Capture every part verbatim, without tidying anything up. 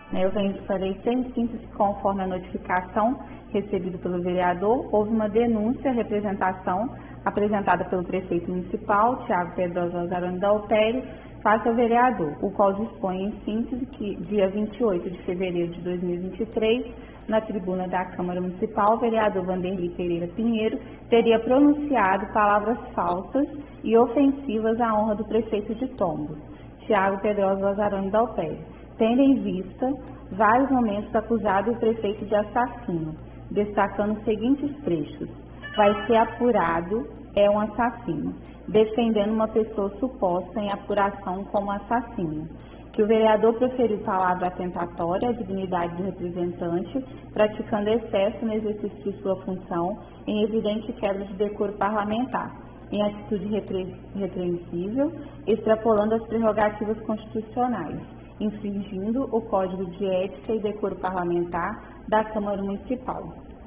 Né, eu venho farei sem síntese conforme a notificação recebida pelo vereador. Houve uma denúncia, representação apresentada pelo prefeito municipal, Tiago Pedrosa Vazarão Daltério, face ao vereador, o qual dispõe em síntese que, dia vinte e oito de fevereiro de dois mil e vinte e três, na tribuna da Câmara Municipal, o vereador Vanderlei Pereira Pinheiro teria pronunciado palavras falsas e ofensivas à honra do prefeito de Tombos, Tiago Pedrosa Vazarão Daltério, tendo em vista vários momentos acusado o prefeito de assassino, destacando os seguintes trechos: vai ser apurado, é um assassino, defendendo uma pessoa suposta em apuração como assassino, que o vereador proferiu palavra atentatória à dignidade do representante, praticando excesso no exercício de sua função, em evidente quebra de decoro parlamentar, em atitude repre repreensível, extrapolando as prerrogativas constitucionais, infringindo o Código de Ética e Decoro Parlamentar da Câmara Municipal,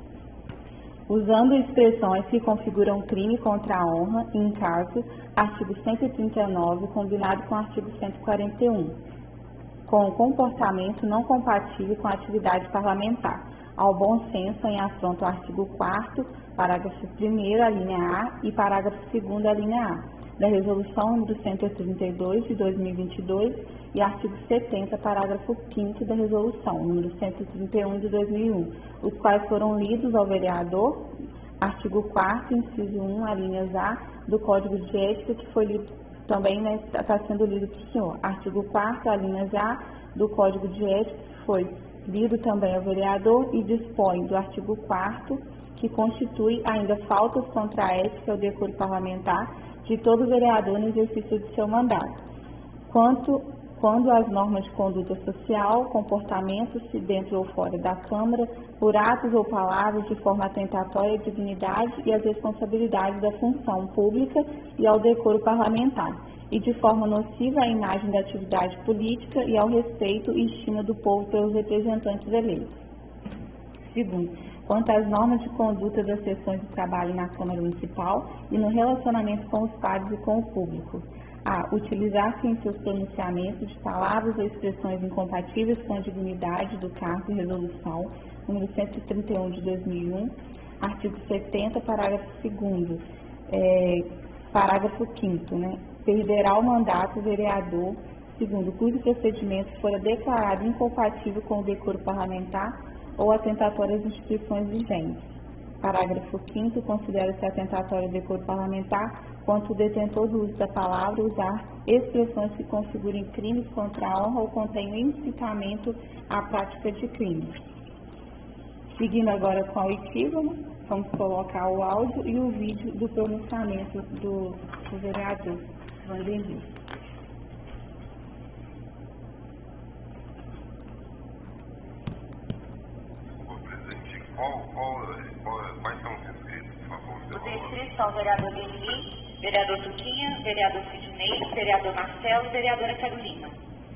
usando expressões que configuram crime contra a honra, em caso, artigo cento e trinta e nove, combinado com o artigo cento e quarenta e um, com comportamento não compatível com a atividade parlamentar, ao bom senso em afronto ao artigo quarto, parágrafo primeiro, a linha A, e parágrafo segundo, a linha A, da Resolução número cento e trinta e dois, de dois mil e vinte e dois, e artigo setenta, parágrafo quinto da Resolução número cento e trinta e um, de dois mil e um, os quais foram lidos ao vereador, artigo quarto, inciso um, a linhas A, do Código de Ética, que foi lido também, né, está sendo lido para o senhor. Artigo quarto, a linhas A, do Código de Ética, que foi lido também ao vereador e dispõe do artigo quarto, que constitui ainda faltas contra a ética e o decoro parlamentar de todo vereador no exercício de seu mandato, quanto quando as normas de conduta social, comportamentos-se dentro ou fora da Câmara, por atos ou palavras de forma atentatória à dignidade e às responsabilidades da função pública e ao decoro parlamentar, e de forma nociva à imagem da atividade política e ao respeito e estima do povo pelos representantes eleitos. Segundo, quanto às normas de conduta das sessões de trabalho na Câmara Municipal e no relacionamento com os pares e com o público. A. Utilizar-se em seus pronunciamentos de palavras ou expressões incompatíveis com a dignidade do cargo e resolução, número cento e trinta e um de dois mil e um, artigo setenta, parágrafo segundo, é, parágrafo quinto, né? Perderá o mandato o vereador, segundo cujo procedimento fora declarado incompatível com o decoro parlamentar ou atentatório às instituições vigentes. Parágrafo quinto, considera-se atentatório ao decoro parlamentar quanto o detentor do uso da palavra usar expressões que configurem crimes contra a honra ou contenham incitamento à prática de crimes. Seguindo agora com a oitiva, vamos colocar o áudio e o vídeo do pronunciamento do, do vereador Vanderlei. Qual, qual, qual, quais são os inscritos, por favor? Os inscritos são o vereador Deli, vereador Tuquinha, vereador Sidney, vereador Marcelo e vereadora Carolina.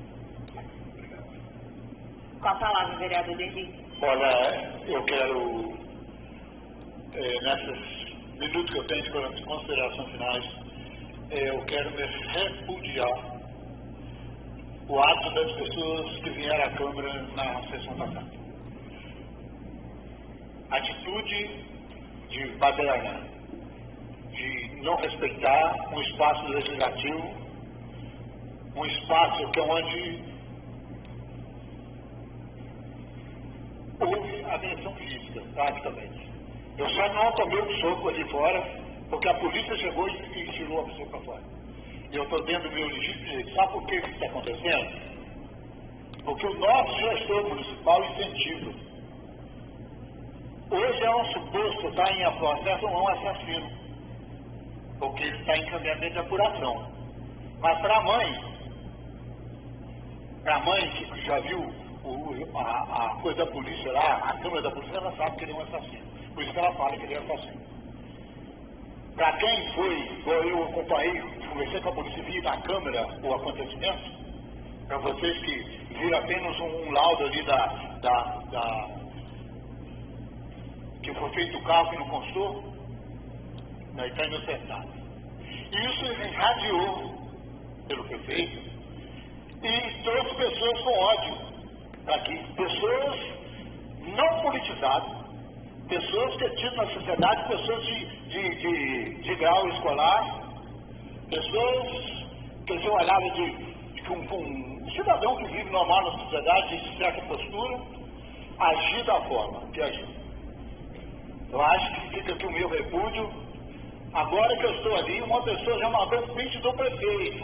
Com a palavra, vereador Deli. Olha, eu quero, é, nesses minutos que eu tenho de consideração finais, é, eu quero me repudiar o ato das pessoas que vieram à Câmara na sessão passada. Atitude de baderna, de não respeitar um espaço legislativo, um espaço que é onde houve agressão física, praticamente. Eu só não tomei um soco ali fora, porque a polícia chegou e, e tirou a pessoa para fora. E eu estou dentro do meu legítimo direito. Sabe por que isso está acontecendo? Porque o nosso gestor municipal incentiva. Hoje é um suposto estar em processo um assassino, porque ele está em caminhamento de apuração. Mas para a mãe, para a mãe que já viu o, a, a coisa da polícia lá, a câmera da polícia, ela sabe que ele é um assassino. Por isso que ela fala que ele é assassino. Para quem foi, eu acompanhei, conversei com a polícia, vi na câmera o acontecimento, para vocês que viram apenas um, um laudo ali da, da, da que foi feito o carro que não constou, daí está inocentada. E isso irradiou pelo prefeito e trouxe pessoas com ódio aqui. pessoas que tido na sociedade, pessoas de, de, de, de grau escolar, pessoas que se olhavam de, de com, com um cidadão que vive normal na sociedade, de certa postura, agir da forma que agiu. Eu acho que fica aqui o meu repúdio. Agora que eu estou ali, uma pessoa já mandou um print do prefeito.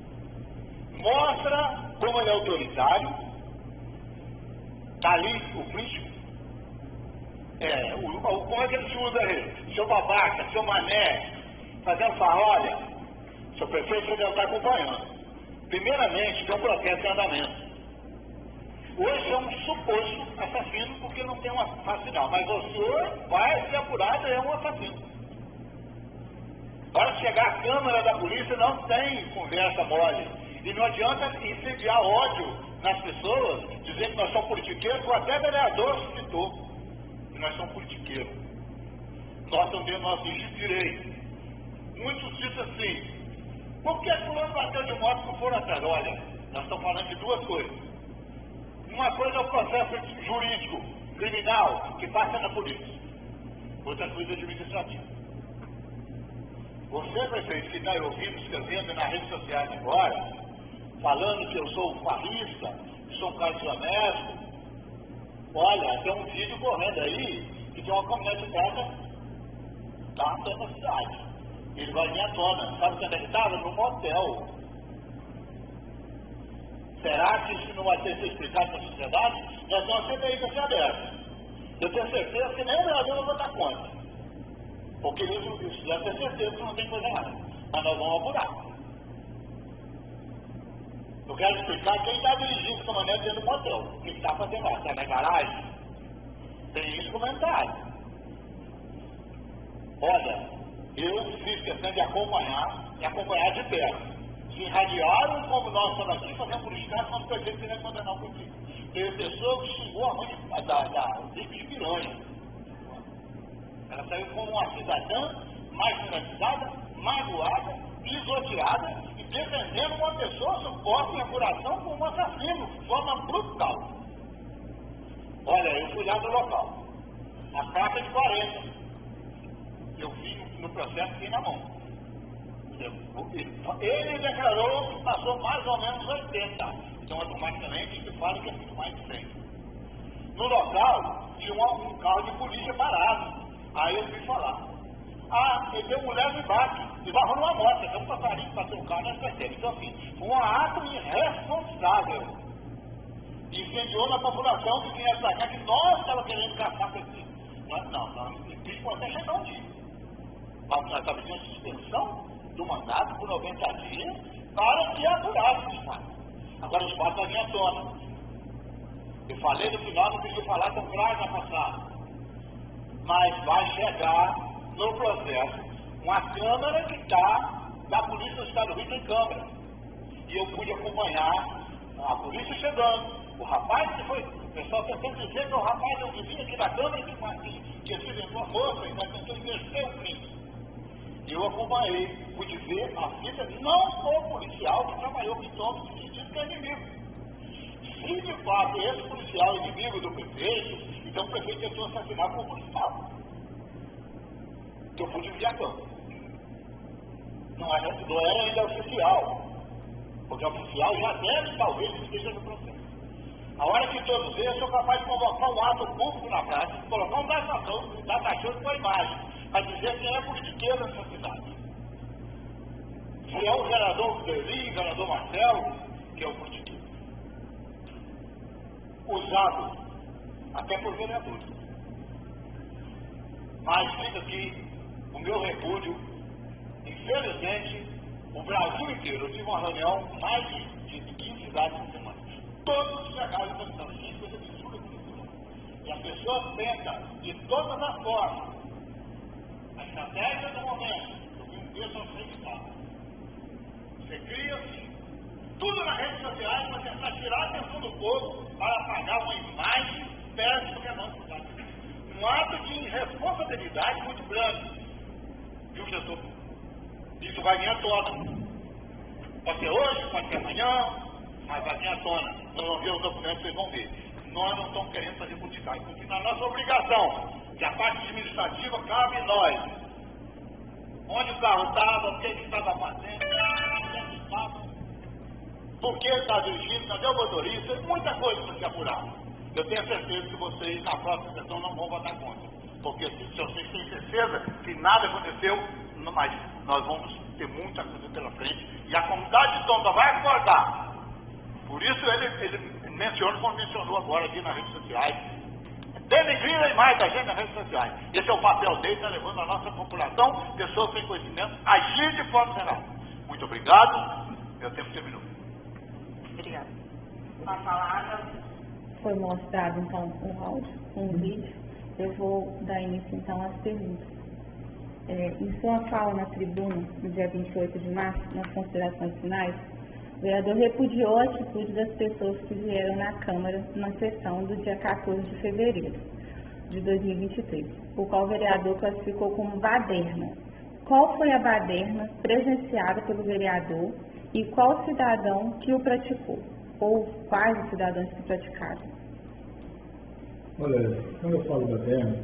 Mostra como ele é autoritário. Está ali o print. É, o, o, como é que ele se usa aí? Seu babaca, seu mané, fazendo farolha. Seu prefeito, você deve estar acompanhando. Primeiramente, tem um processo em andamento. Hoje é um suposto assassino porque não tem uma fascinal, mas o senhor vai ser apurado e é um assassino. Para chegar à Câmara da Polícia não tem conversa mole. E não adianta incendiar ódio nas pessoas, dizer que nós somos politiqueiros, ou até vereador citou que nós somos politiqueiros. Nós também nós temos direito. Muitos dizem assim, por que fulano bateu de moto que foram atrás? Olha, nós estamos falando de duas coisas. Uma coisa é o processo jurídico, criminal, que passa na polícia. Outra coisa é administrativa. Você, prefeito, que está ouvindo, escrevendo nas redes sociais agora, falando que eu sou um farrista, que sou um cara desonesto, olha, tem um vídeo correndo aí, que tem uma caminhonete dessa lá dentro da cidade. Ele vai vir à tona. Sabe onde ele estava? No motel. Será que isso não vai ter sido explicado para a sociedade? Nós vamos ter aí que ser aberto. Eu tenho certeza que nem o vereador vai dar conta. Porque isso, isso deve ter certeza que não tem coisa errada. Mas nós vamos apurar. Eu quero explicar quem está dirigindo essa maneira dentro do motel. O que está fazendo lá? Está na garagem? Tem isso comentário. Olha, eu fiz questão de acompanhar e acompanhar de perto. Se irradiaram como nós estamos aqui, fazendo publicidade, nós prefeito querendo condenar o político. Teve pessoa que xingou a mãe da, da, da Vicky de Piranha. Ela saiu como uma cidadã marginalizada, magoada, pisoteada e defendendo uma pessoa suposta em apuração como um assassino, de forma brutal. Olha, eu fui lá no local. A placa de quarenta. Eu vi no processo que tem na mão. Ele declarou que passou mais ou menos oitenta. Então, automaticamente, ele fala que é muito mais de cem. No local, tinha um, um carro de polícia parado. Aí eu fui falar. Ah, ele deu mulher no embarque. E barrou numa moto. Então, um passarinho passou o carro, nós percebemos. Então, assim, foi um ato irresponsável. Incendiou na população que vinha pra cá, que nós estávamos querendo caçar com esse. Não, não, não. Isso pode até chegar um dia. Mas nós estávamos pedindo suspensão do mandato por noventa dias para que apurasse os fatos. Agora os fatos vão vir à tona. Eu falei no final, não queria falar com prazo a passar. Mas vai chegar no processo uma Câmara que está da Polícia do Estado do Rio, tem Câmara. E eu pude acompanhar a polícia chegando. O rapaz que foi, o pessoal tentando dizer que o rapaz é um vizinho aqui da Câmara que, que, que acidentou a moça e nós tentamos inverter o crime. E eu acompanhei, pude ver a vida, não o policial que trabalhou com todos os sentidos que é inimigo. Se de fato esse policial é inimigo do prefeito, então o prefeito tentou assassinar por policial. Que eu pude ver a campo. Não era, não era ainda oficial, porque o oficial já deve, talvez, esteja no processo. A hora que todos eles são capazes de convocar um ato público na praça, colocar um datação com a imagem, para dizer quem é politiqueiro nessa cidade. Se é o vereador Deli, o vereador Marcelo, que é o politiqueiro. Usado até por vereadores. Mas fica aqui o meu repúdio. Infelizmente, o Brasil inteiro, eu tive uma reunião com mais de quinze cidades por semana. Todos chegaram pensando, gente, coisa absurda que e a pessoa tenta, de todas as formas, a estratégia do momento, eu vi um texto acreditado. Você cria tudo nas redes sociais para tentar tirar a atenção do povo para apagar uma imagem péssima que é a nossa cidade. Um ato de irresponsabilidade muito grande. Viu, gestor? Isso vai vir à tona. Pode ser hoje, pode ser amanhã, mas vai vir à tona. Nós vamos ver os documentos, vocês vão ver. nós não estamos querendo fazer politicagem, porque na nossa obrigação, que a parte administrativa cabe a nós. Onde o carro estava, o que ele estava fazendo, onde ele estava, por que ele está dirigindo, cadê o motorista, muita coisa para se apurar. Eu tenho certeza que vocês, na próxima sessão, não vão votar contra. Porque se, se vocês têm certeza que nada aconteceu, não, mas nós vamos ter muita coisa pela frente e a comunidade de Tonda vai acordar. Por isso ele, ele menciona, como mencionou agora aqui nas redes sociais, denegrir a imagem da gente nas redes sociais. Esse é o papel dele, está levando a nossa população, pessoas sem conhecimento, a agir de forma geral. Muito obrigado. Meu tempo terminou. Obrigada. Com a palavra. Foi mostrado, então, um áudio, um vídeo. Eu vou dar início, então, às perguntas. É, em sua fala na tribuna, no dia vinte e oito de março, nas considerações finais, o vereador repudiou a atitude das pessoas que vieram na Câmara na sessão do dia quatorze de fevereiro de dois mil e vinte e três, o qual o vereador classificou como baderna. Qual foi a baderna presenciada pelo vereador e qual cidadão que o praticou? Ou quais os cidadãos que praticaram? Olha, quando eu falo baderna,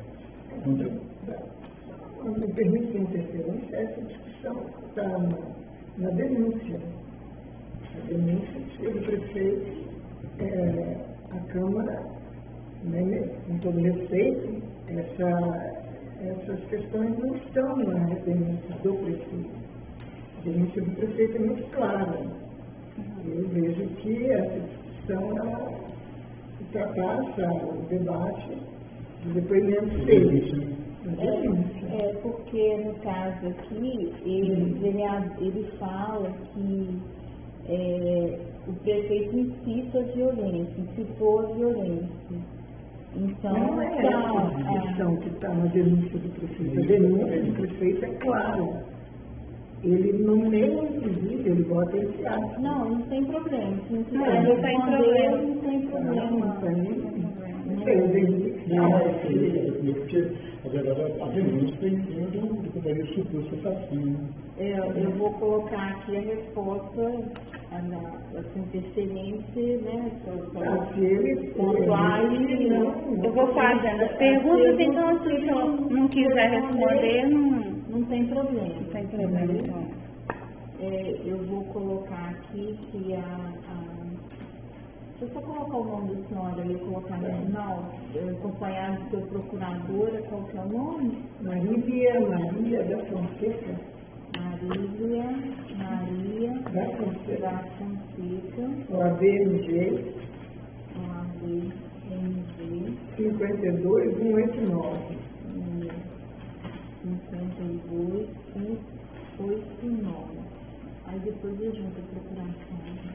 não me permite interferência, essa discussão está na, na denúncia. A denúncia do prefeito, é, a Câmara, né, com todo respeito, essa, essas questões não estão na denúncia do prefeito. A denúncia do prefeito é muito clara. Eu vejo que essa discussão ela ultrapassa o debate do depoimento dele. É, é porque, no caso aqui, ele, ele, ele fala que é, o prefeito incita a violência, incitou a violência. Então, não é essa a questão que está na denúncia do prefeito. A denúncia do prefeito é clara. Ele nomeia, inclusive, ele bota esse ato. Não, não tem problema. Se não Não, não tem problema. Não tem problema. Não tem. Não tem. não, é porque a verdade a denúncia tem em cima do, do companheiro suposto assassino. É, eu vou colocar aqui a resposta a, na, a sua interferência, né? Ah, se ele pontuar e não. Eu vou fazendo as perguntas, então se o senhor não quiser responder, não, não tem problema. não tem problema. Então. É, eu vou colocar aqui que a, a... Deixa eu só colocar o nome da senhora e colocar no final, acompanhado do seu procuradora, qual que é o nome? Marília, Maria da Fonseca. Marília, Maria Da Fonseca. da Fonseca, O A B M G, O A B M G, cinquenta e dois mil cento e oitenta e nove. cinquenta e dois mil cento e oitenta e nove. Aí depois eu junto a procuração.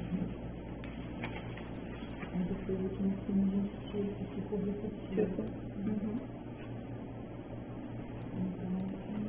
Aí depois aqui em cima a gente tira que ficou repetido. Uhum. Então,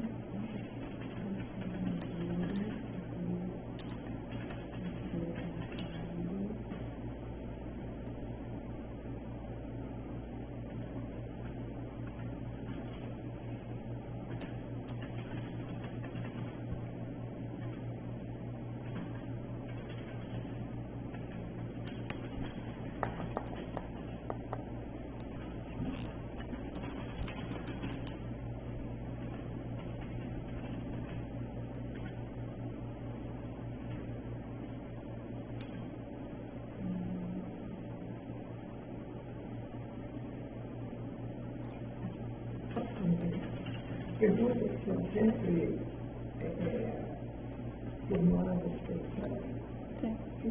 perguntas que são sempre é, formuladas pelo Sim.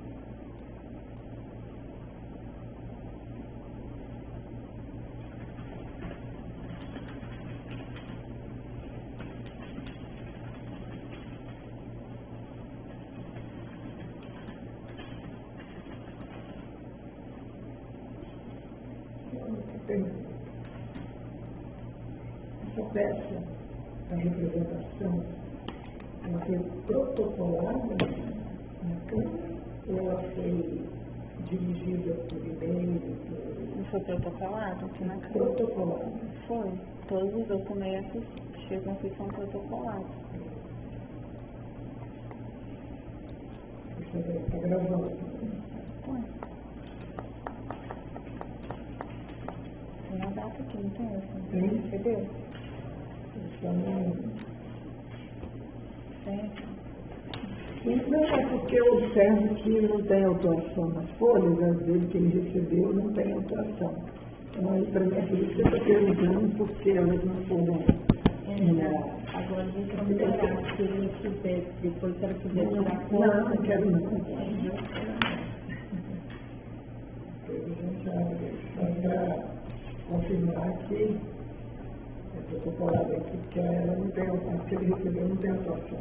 Essa peça da representação, ela foi protocolada na Câmara ou ela foi dirigida por e-mail? Por... Não foi protocolado aqui na Câmara? Protocolada. Foi. Todos os documentos chegam aqui são protocolados. Isso está gravando. Foi. carta aqui, não tem essa? Tem. Recebeu? Só não... Tem. Não é porque eu observo que não tem autuação nas folhas, às vezes que ele recebeu não tem autuação. Então, aí, para mim, é por isso que eu estou perguntando porque elas não foram numeradas. Agora, deixa eu melhorar, se ele quiser, depois se ela quiser tirar foto. Não, não quero não. Depois a gente abre, só para confirmar que eu estou comparado aqui, porque ela não tem autuação, que ele recebeu não tem autuação.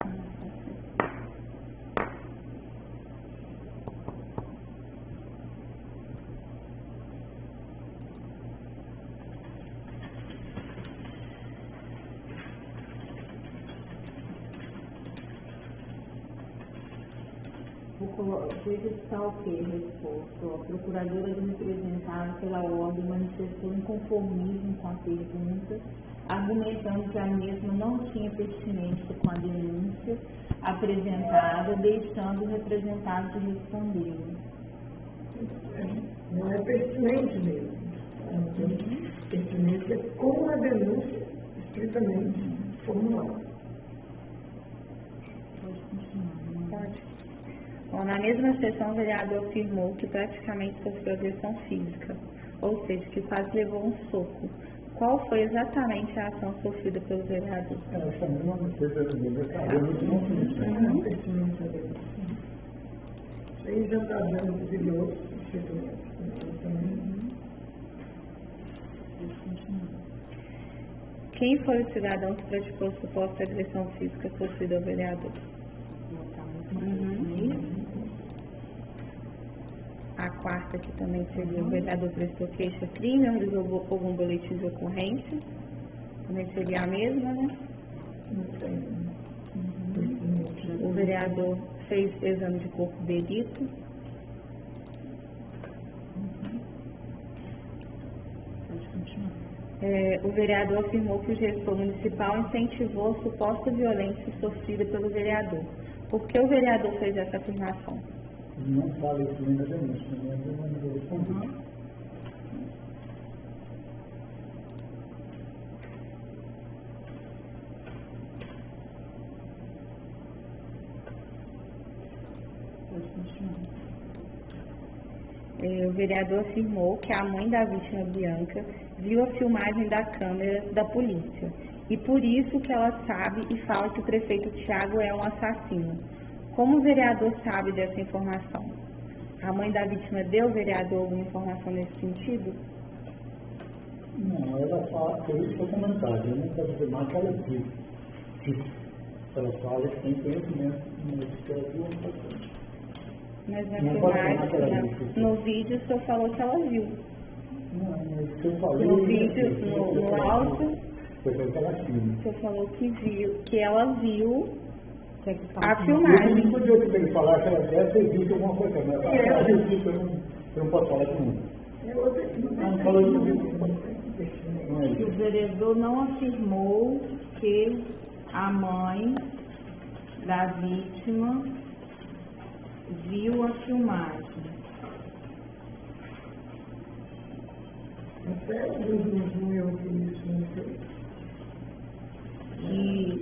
Veja se está ok a resposta. A procuradora representada pela ordem manifestou inconformismo com a pergunta, argumentando que a mesma não tinha pertinência com a denúncia apresentada, deixando o representado de responder. Não é pertinente mesmo. Não tem pertinência com a denúncia estritamente formulada. Pode continuar. Pode. Bom, na mesma sessão, o vereador afirmou que praticamente sofreu agressão física, ou seja, que quase levou um soco. Qual foi exatamente a ação sofrida pelo vereador? Essa mesma coisa do vereador muito não Não é pertinente a denúncia. Isso aí já está dando inclusive outros institutos. Quem foi o cidadão que praticou suposta agressão física sofrida ao vereador? Uhum. A quarta aqui também seria o vereador prestou queixa-crime, realizou algum boletim de ocorrência. Também seria a mesma, né? Uhum. O vereador fez exame de corpo de delito. Uhum. Pode continuar. É, o vereador afirmou que o gestor municipal incentivou a suposta violência sofrida pelo vereador. Por que o vereador fez essa afirmação? Não fala isso nem na denúncia, né? Eu não vou responder. Uhum. Pode continuar. É, o vereador afirmou que a mãe da vítima, Bianca, viu a filmagem da câmera da polícia e por isso que ela sabe e fala que o prefeito Tiago é um assassino. Como o vereador sabe dessa informação? A mãe da vítima deu ao vereador alguma informação nesse sentido? Não, ela fala, por isso que eu comentário, eu não posso afirmar que ela viu. Ela fala que tem conhecimento, mas que ela viu uma coisa. Mas na Não pode afirmar que ela filmagem, viu. no vídeo, o senhor falou que ela viu. Não, mas o que eu falei... No vídeo, no, no áudio, Foi que ela filma. o senhor falou que viu, que ela viu a Eu filmagem. não podia que ele falar que ela deve ter visto alguma coisa, mas ela viu isso, eu não, eu não posso falar de mundo. Não, não falou de visto. Não é Que o isso. vereador não afirmou que a mãe da vítima viu a filmagem. Até o não eu que isso não sei. E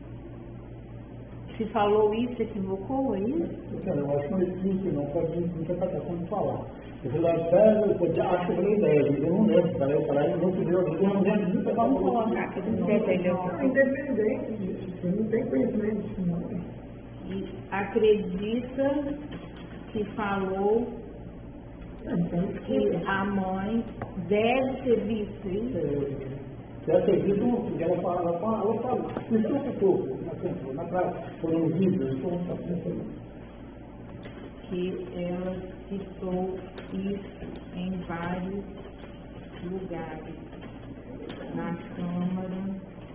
se falou isso, equivocou aí? Então, eu acho que não existe, não pode interpretação de falar. Eu falei, até eu podia, acho que eu falei dez, eu não lembro, cara, eu falei, não se deu, eu não lembro disso, eu Vamos falo. colocar aqui, você entendeu? Não, independente disso, você não tem conhecimento disso, não. E acredita que falou Então, que a mãe deve ter visto isso? Deve ter visto, porque ela fala, ela fala, ela fala, me preocupou, na frente, na praia, foram no vídeo, eu estou pensando. Que ela citou isso em vários lugares, na Câmara,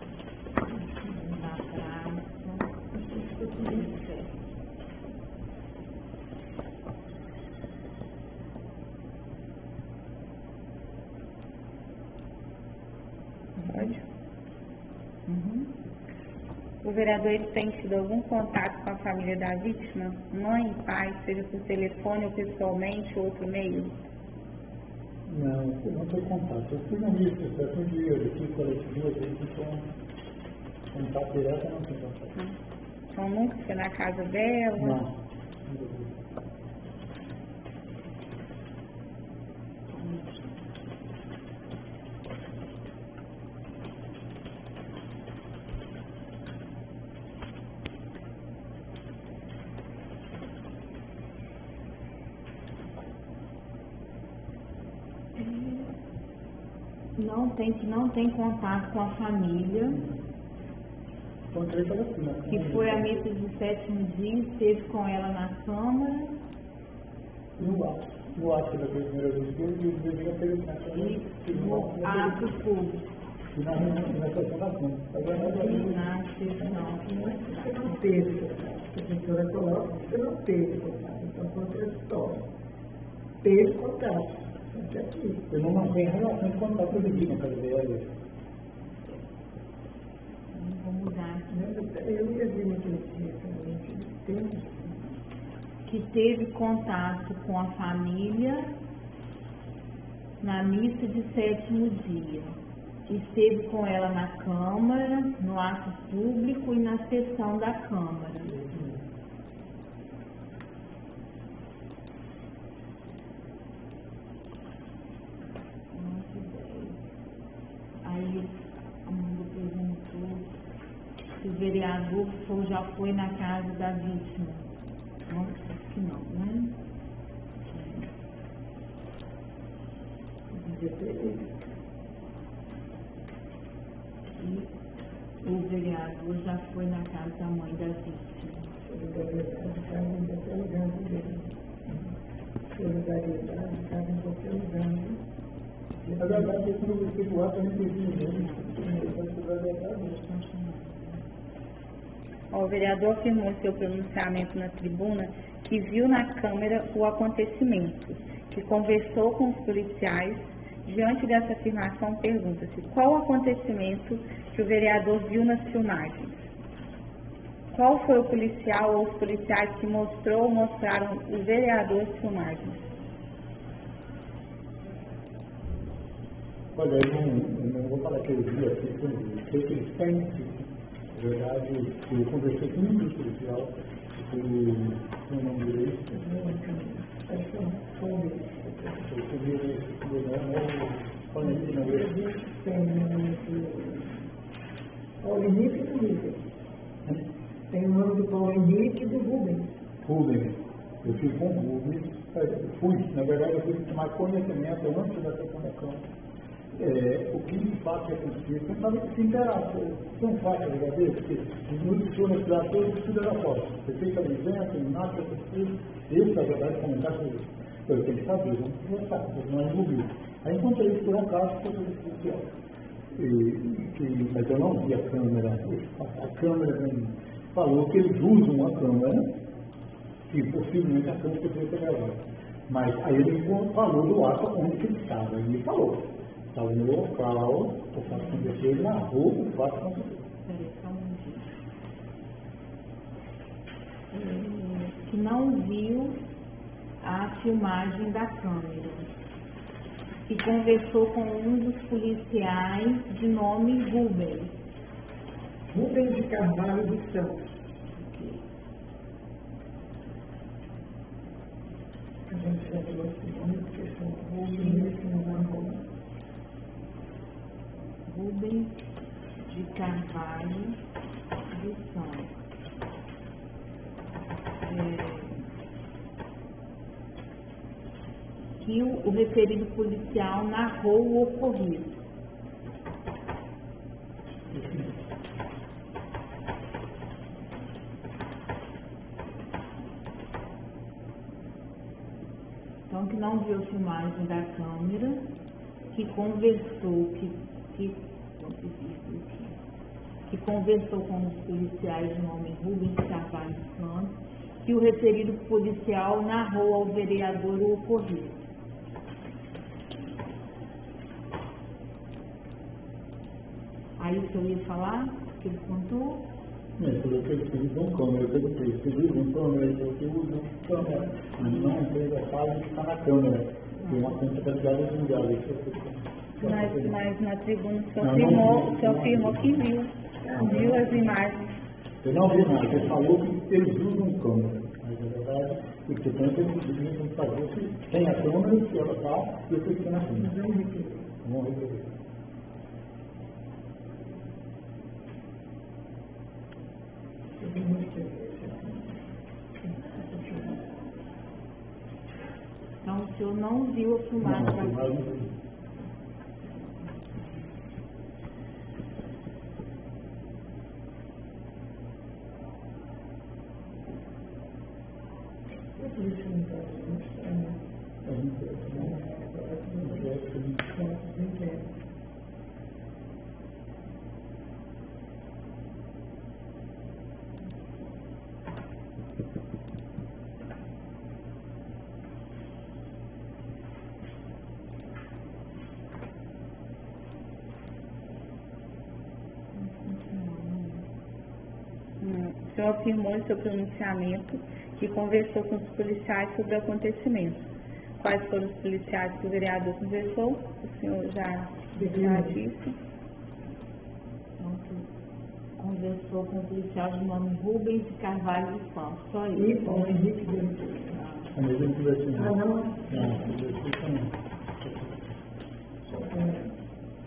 na praça, etcétera. Pode? Uhum. O vereador ele tem tido algum contato com a família da vítima? Mãe, pai, seja por telefone ou pessoalmente, ou outro meio? Não, eu não tenho contato. Eu fui na lista, eu fui um dia, eu tive coletivo, eu tive contato direto, eu não tenho contato. Então nunca foi na casa dela? Não. Não tem, que não tem contato com a família, Encontrei pela cima. que foi a missa de sétimo dia, esteve com ela na Câmara No ato. No ato da primeira vez que eu deveria ter o e no ato público, E na reunião, na sessão da Câmara. na sessão. Você não teve contato. A professora coloca, você não teve contato. Então, contraditório. Teve contato. Até aqui. Eu não mantenho relação de contato com ele na casa dela. Vou mudar aqui. Eu ia dizer naquele dia também que tem Que teve contato com a família na missa de sétimo dia. Esteve com ela na Câmara, no ato público e na sessão da Câmara. Aí a Amanda perguntou se o vereador foi, já foi na casa da vítima. Não, acho que não, né? E o vereador já foi na casa da mãe da vítima. solidariedade, casa em qualquer lugar do mundo. Solidariedade, casa em qualquer lugar. Na verdade, esse no versículo A também tem mesmo. O vereador afirmou em seu pronunciamento na tribuna que viu na câmera o acontecimento, que conversou com os policiais. Diante dessa afirmação, pergunta-se qual o acontecimento que o vereador viu nas filmagens? Qual foi o policial ou os policiais que mostrou ou mostraram o vereador as filmagens? Olha, eu não, eu não vou falar que eu vi aqui, eu sei que eles têm, na verdade, eu conversei com um policial, o nome dele, eu subi ele, Paulo Henrique, não é? Paulo Henrique e do Rubens. Tem o nome do Paulo Henrique e do Rubens. Rubens. Eu fui com o Rubens, eu fui, na verdade, eu fui tomar conhecimento antes da comunicação. É, o que de fato é possível, eu estava se interar, são fatos verdadeiros, porque muitos foram estudados todos os estudos da foto. Você tem que apresentar, tem nada que é possível, esse, na verdade, comentar sobre isso. Eu tenho que saber, vamos conversar, porque não é envolvido. Aí encontrei isso por um caso que eu fiz policial. Que, mas eu não vi a câmera, a câmera me falou que eles usam a câmera, que possivelmente a câmera poderia ter gravado. Mas aí ele falou do ato onde ele estava, ele falou. Estava no local, o fato aconteceu, ele narrou o fato aconteceu. Que não viu a filmagem da câmera e conversou com um dos policiais de nome Rubens. Rubens de Carvalho dos Santos. A gente já trouxe nome porque são Rubens que não vão comer. Rubens de Carvalho dos Santos. É, que o, o referido policial narrou o ocorrido. Então, que não viu a filmagem da câmera, que conversou, que, que, que conversou com os policiais de nome Rubens Carvalho Santos, que o referido policial narrou ao vereador o ocorrido. Aí o que eu ia falar, que ele contou? Ele falou que eles usam câmera, eu perguntei, eles usam câmera, ele falou que usam câmera, mas não fez a fase que está na câmera. Tem uma contabilidade mundial. Mas, mas na tribuna o senhor Não, afirmou, não, o senhor não, afirmou não. que viu, viu as imagens. Eu não vi nada, ele falou que eles usam câmera. Mas na verdade, o que tem que eles vão fazer que tem a câmera, que ela está, e eu estou na câmera. Vamos resolver. Então o senhor não viu a Não, filmagem não, da não, não vi. A polícia não está mostrando. É um pouco, né? É, é, Não quer. Hum, O senhor afirmou em seu pronunciamento que conversou com os policiais sobre o acontecimento. Quais foram os policiais que o vereador conversou? O senhor já, já disse. Então, que conversou com o policial de nome Rubens de Carvalho de Santos. Só E isso. com o Henrique de Oliveira. a mesma conversa. Ah, não? Não, conversei também. É.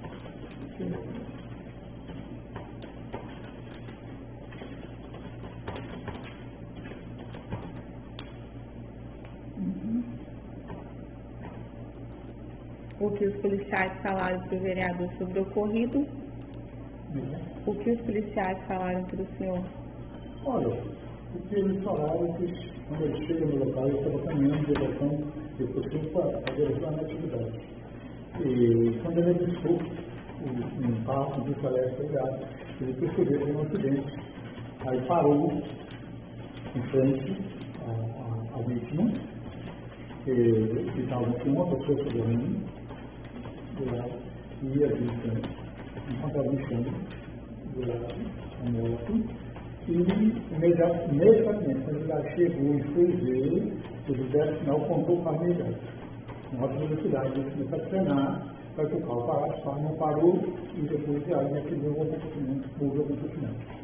O que os policiais falaram para o vereador sobre o ocorrido? O que os policiais falaram para o senhor? Olha, o que eles falaram é que quando eles chegam no local, eles estavam caminhando em direção, depois para a direção da atividade. E quando ele buscou um carro de floresta ligado, ele percebeu um acidente. Aí parou em frente à, à, à vítima, e estava com uma pessoa sobrando do lado, e a vítima encontrava no chão do lado, a moto, e imediatamente, quando ele já chegou e foi ver, ele der sinal, contou o carro imediato. Com alta velocidade, ele começou a frenar para que o carro parasse, o carro não parou, e depois de aí, aquele novo acontecimento, houve o acontecimento.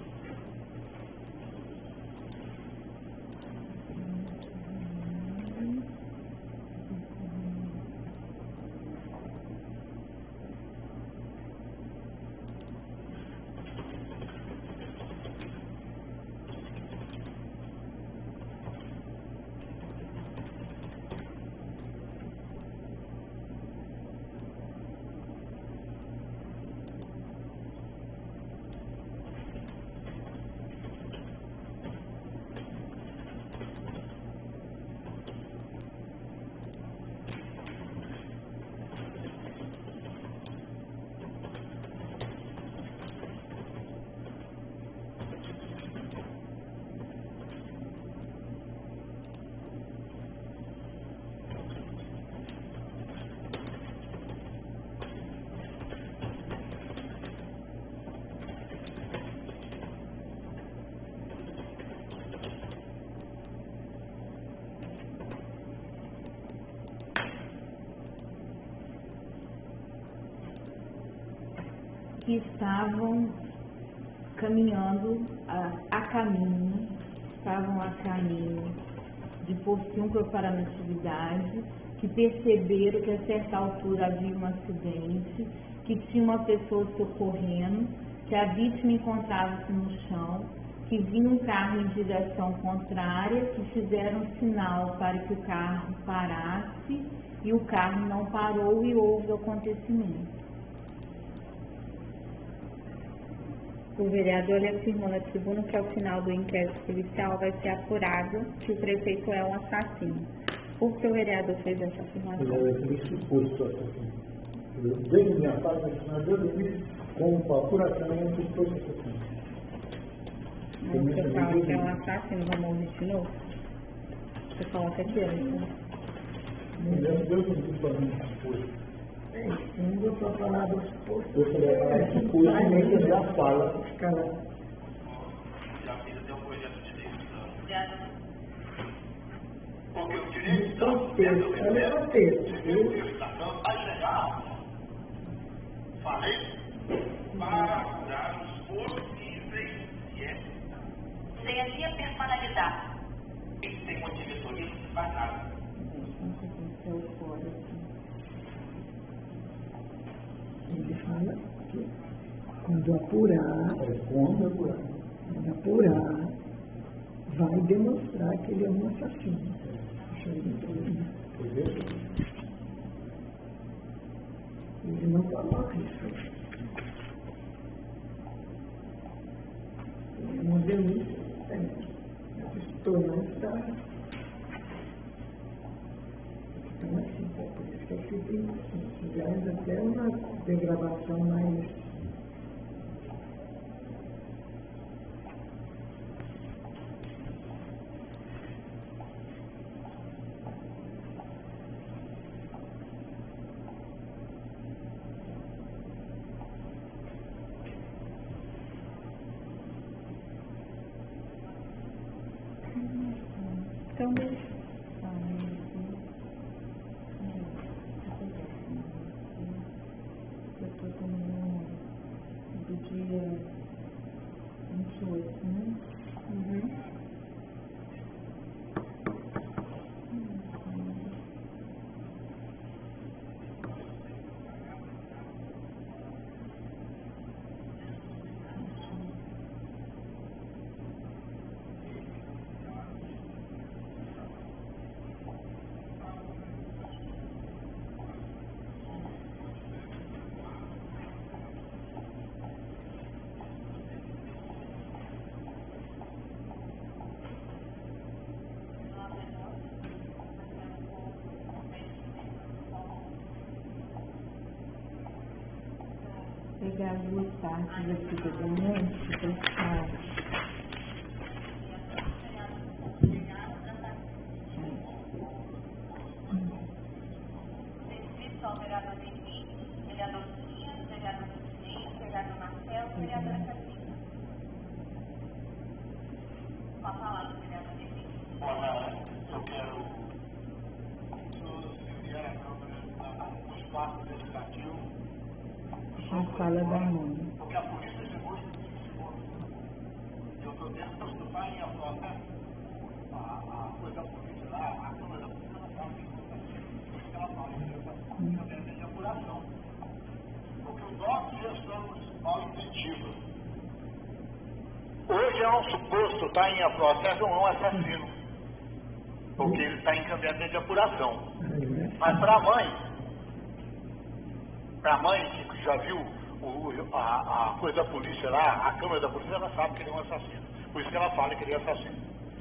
Que estavam caminhando a, a caminho, estavam a caminho de Porciúncula para a Natividade, que perceberam que a certa altura havia um acidente, que tinha uma pessoa socorrendo, que a vítima encontrava-se no chão, que vinha um carro em direção contrária, que fizeram sinal para que o carro parasse e o carro não parou e houve o acontecimento. O vereador lhe afirmou na tribuna que ao final do inquérito policial vai ser apurado que o prefeito é um assassino. Por que o vereador fez essa afirmação? Ele é suposto assassino. Desde minha parte, desde o início, com a apuração entre os dois assassinos. Mas você fala que é um assassino, vamos ouvir de novo? Você coloca aqui, então. Deus me disse para mim suposto. Não vou só falar do suposto. Eu falei, ah, suposto, nem entender a fala. Cala. Já fiz até um projeto de lei. Já. Porque o direito São não textos, olha só o texto. o texto da Câmara vai chegar, falei, para curar os possíveis e é. Sem a minha personalidade. Ele tem uma diretoria que não faz nada. Ele fala que quando apurar, É, quando apurar. quando apurar, vai demonstrar que ele é um assassino. Isso aí não tem nada. Entendeu? Ele não coloca isso. É uma denúncia. A pessoa não está. Então, assim, é por isso que é que tem, se tivesse até uma degradação mais. Então, eu estou tomando do dia vinte e oito, né? Uhum. Pegar as duas partes aqui da denúncia, pessoal. Inscrição ao vereador Henrique, vereador Tinha, vereador Sidney, vereador Marcelo, vereadora Catarina. Com a palavra, vereador Henrique. Olha, eu quero que o vier à Câmara no espaço legislativo. A fala da mãe. Porque a polícia chegou e eu estou tentando estudar em afrontar a, a coisa da polícia lá, a Câmara da Polícia não sabe o que ela fala, que eu tenho de apuração. Porque o nosso gestor municipal incentiva. Hoje é um suposto estar em processo ou um assassino. Porque ele está em campeonato de apuração. Mas para a mãe, para a mãe que já viu o, a, a coisa da polícia lá, a Câmara da Polícia, ela sabe que ele é um assassino. Por isso que ela fala que ele é assassino.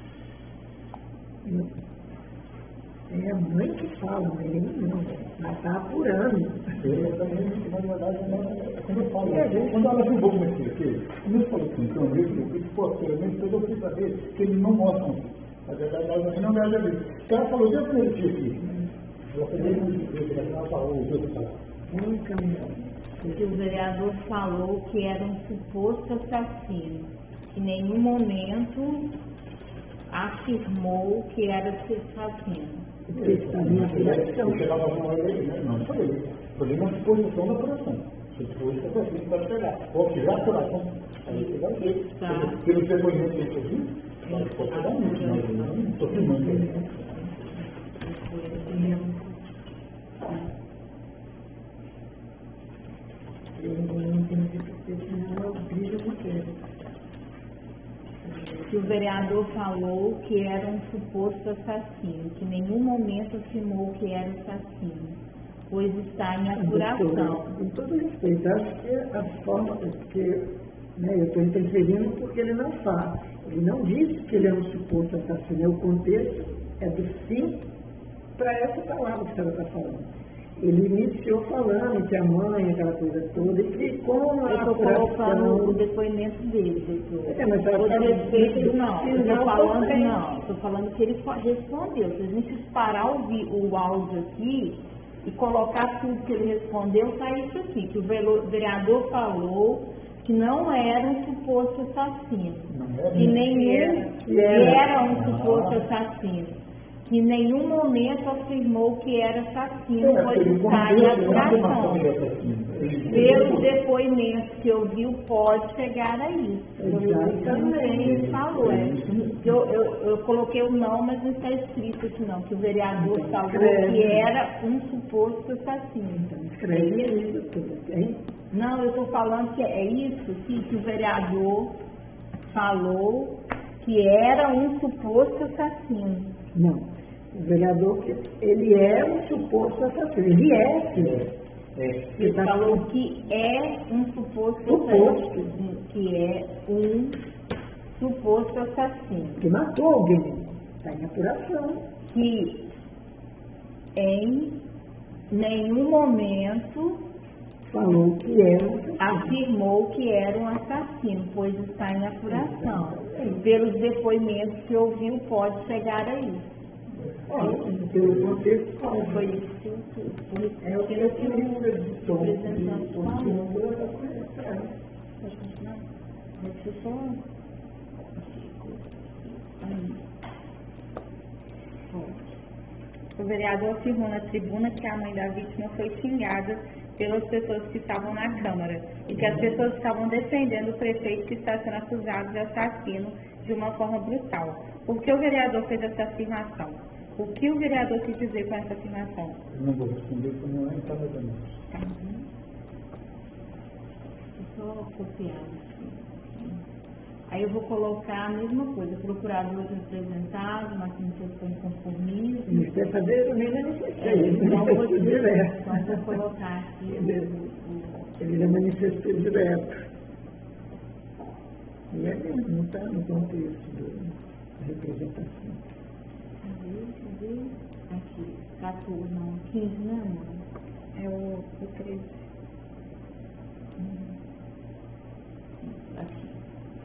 É a mãe que fala, mas ele não. Ela está apurando. Eu também, na verdade, não, como eu falo, quando ela jogou com esse aqui, como eu falei assim, que eu vi, eu fiz, pô, pelo menos eu fui saber que eles não mostram. Na verdade, ela não me ajuda. Então ela falou, eu primeiro dia aqui. Ela falou, eu não sei, ela falou, o Deus fala. Um caminhão. Que o vereador falou que era um suposto assassino. Em nenhum momento afirmou que era assassino. Porque está em apuração. Eu chegava na hora dele, né? Não, falei. Falei na disposição da apuração. Se for isso, assim, pode chegar. Ou tirar a apuração. Aí você vai ver. Tá. Pelo depoimento que eu vi, pode chegar muito, mas eu não estou filmando ele. Eu não tenho certeza, senão ela briga com aquele. Que o vereador falou que era um suposto assassino, que em nenhum momento afirmou que era assassino, pois está em apuração. Com todo respeito, acho que a forma, porque né, eu estou interferindo porque ele não fala. Ele não disse que ele é um suposto assassino, o contexto é do fim para essa palavra que ela está falando. Ele iniciou falando que a mãe, aquela coisa toda, e que como a Eu estou colocando o depoimento dele, doutor. É, mas ela Todo fala respeito, isso, não. se Eu não estou falando, também. não. Estou falando que ele respondeu. Se a gente parar o, vi- o áudio aqui e colocar tudo que ele respondeu, está isso aqui, que o velo- vereador falou que não era um suposto assassino. Não era? Que nenhum Que era. era um Ah. suposto assassino. que em nenhum momento afirmou que era assassino, É, pois ele está em cometeu uma apuração. afirmação de assassino. Ele- Pelos depoimentos que ouviu, pode chegar a isso. Foi o que Exatamente. ele falou. É. Eu, eu, eu coloquei o não, mas não está escrito aqui não, que o vereador falou escreve. que era um suposto assassino. Escreve isso tudo, hein? Não, eu estou falando que é isso que, que o vereador falou que era um suposto assassino. Não. O vereador, ele é um suposto assassino. Ele é, sim. É. Ele tá- falou que é um suposto Suposto. assassino. Que é um suposto assassino. Que matou alguém. Está em apuração. Que em nenhum momento Falou que era um assassino. afirmou que era um assassino, pois está em apuração. Pelos depoimentos que ouviu, pode chegar a isso. Olha, pelo contexto, Como foi isso que eu- foi é o que eu queria dizer. Tom, representante falou. continua a conversar. Pode continuar? Deixa eu só... Aí. Ó. O vereador afirmou na tribuna que a mãe da vítima foi xingada pelas pessoas que estavam na Câmara e que as pessoas estavam defendendo o prefeito que está sendo acusado de assassino de uma forma brutal. Por que o vereador fez essa afirmação? O que o vereador quis dizer com essa afirmação? Eu não vou responder porque não está na denúncia. Tá. Deixa eu só copiar aqui. Aí eu vou colocar a mesma coisa, procurador representado, manifestação inconformismo. Ministério Fadeiro nem manifestei. É, Ele então, vou, manifestou direto. então vou colocar aqui Ele, o, ele já manifestou direto. E é mesmo, não está no contexto da representação. cadê, cadê? Aqui, quatorze, não, quinze, né, amor? É o, o treze. Hum. Aqui.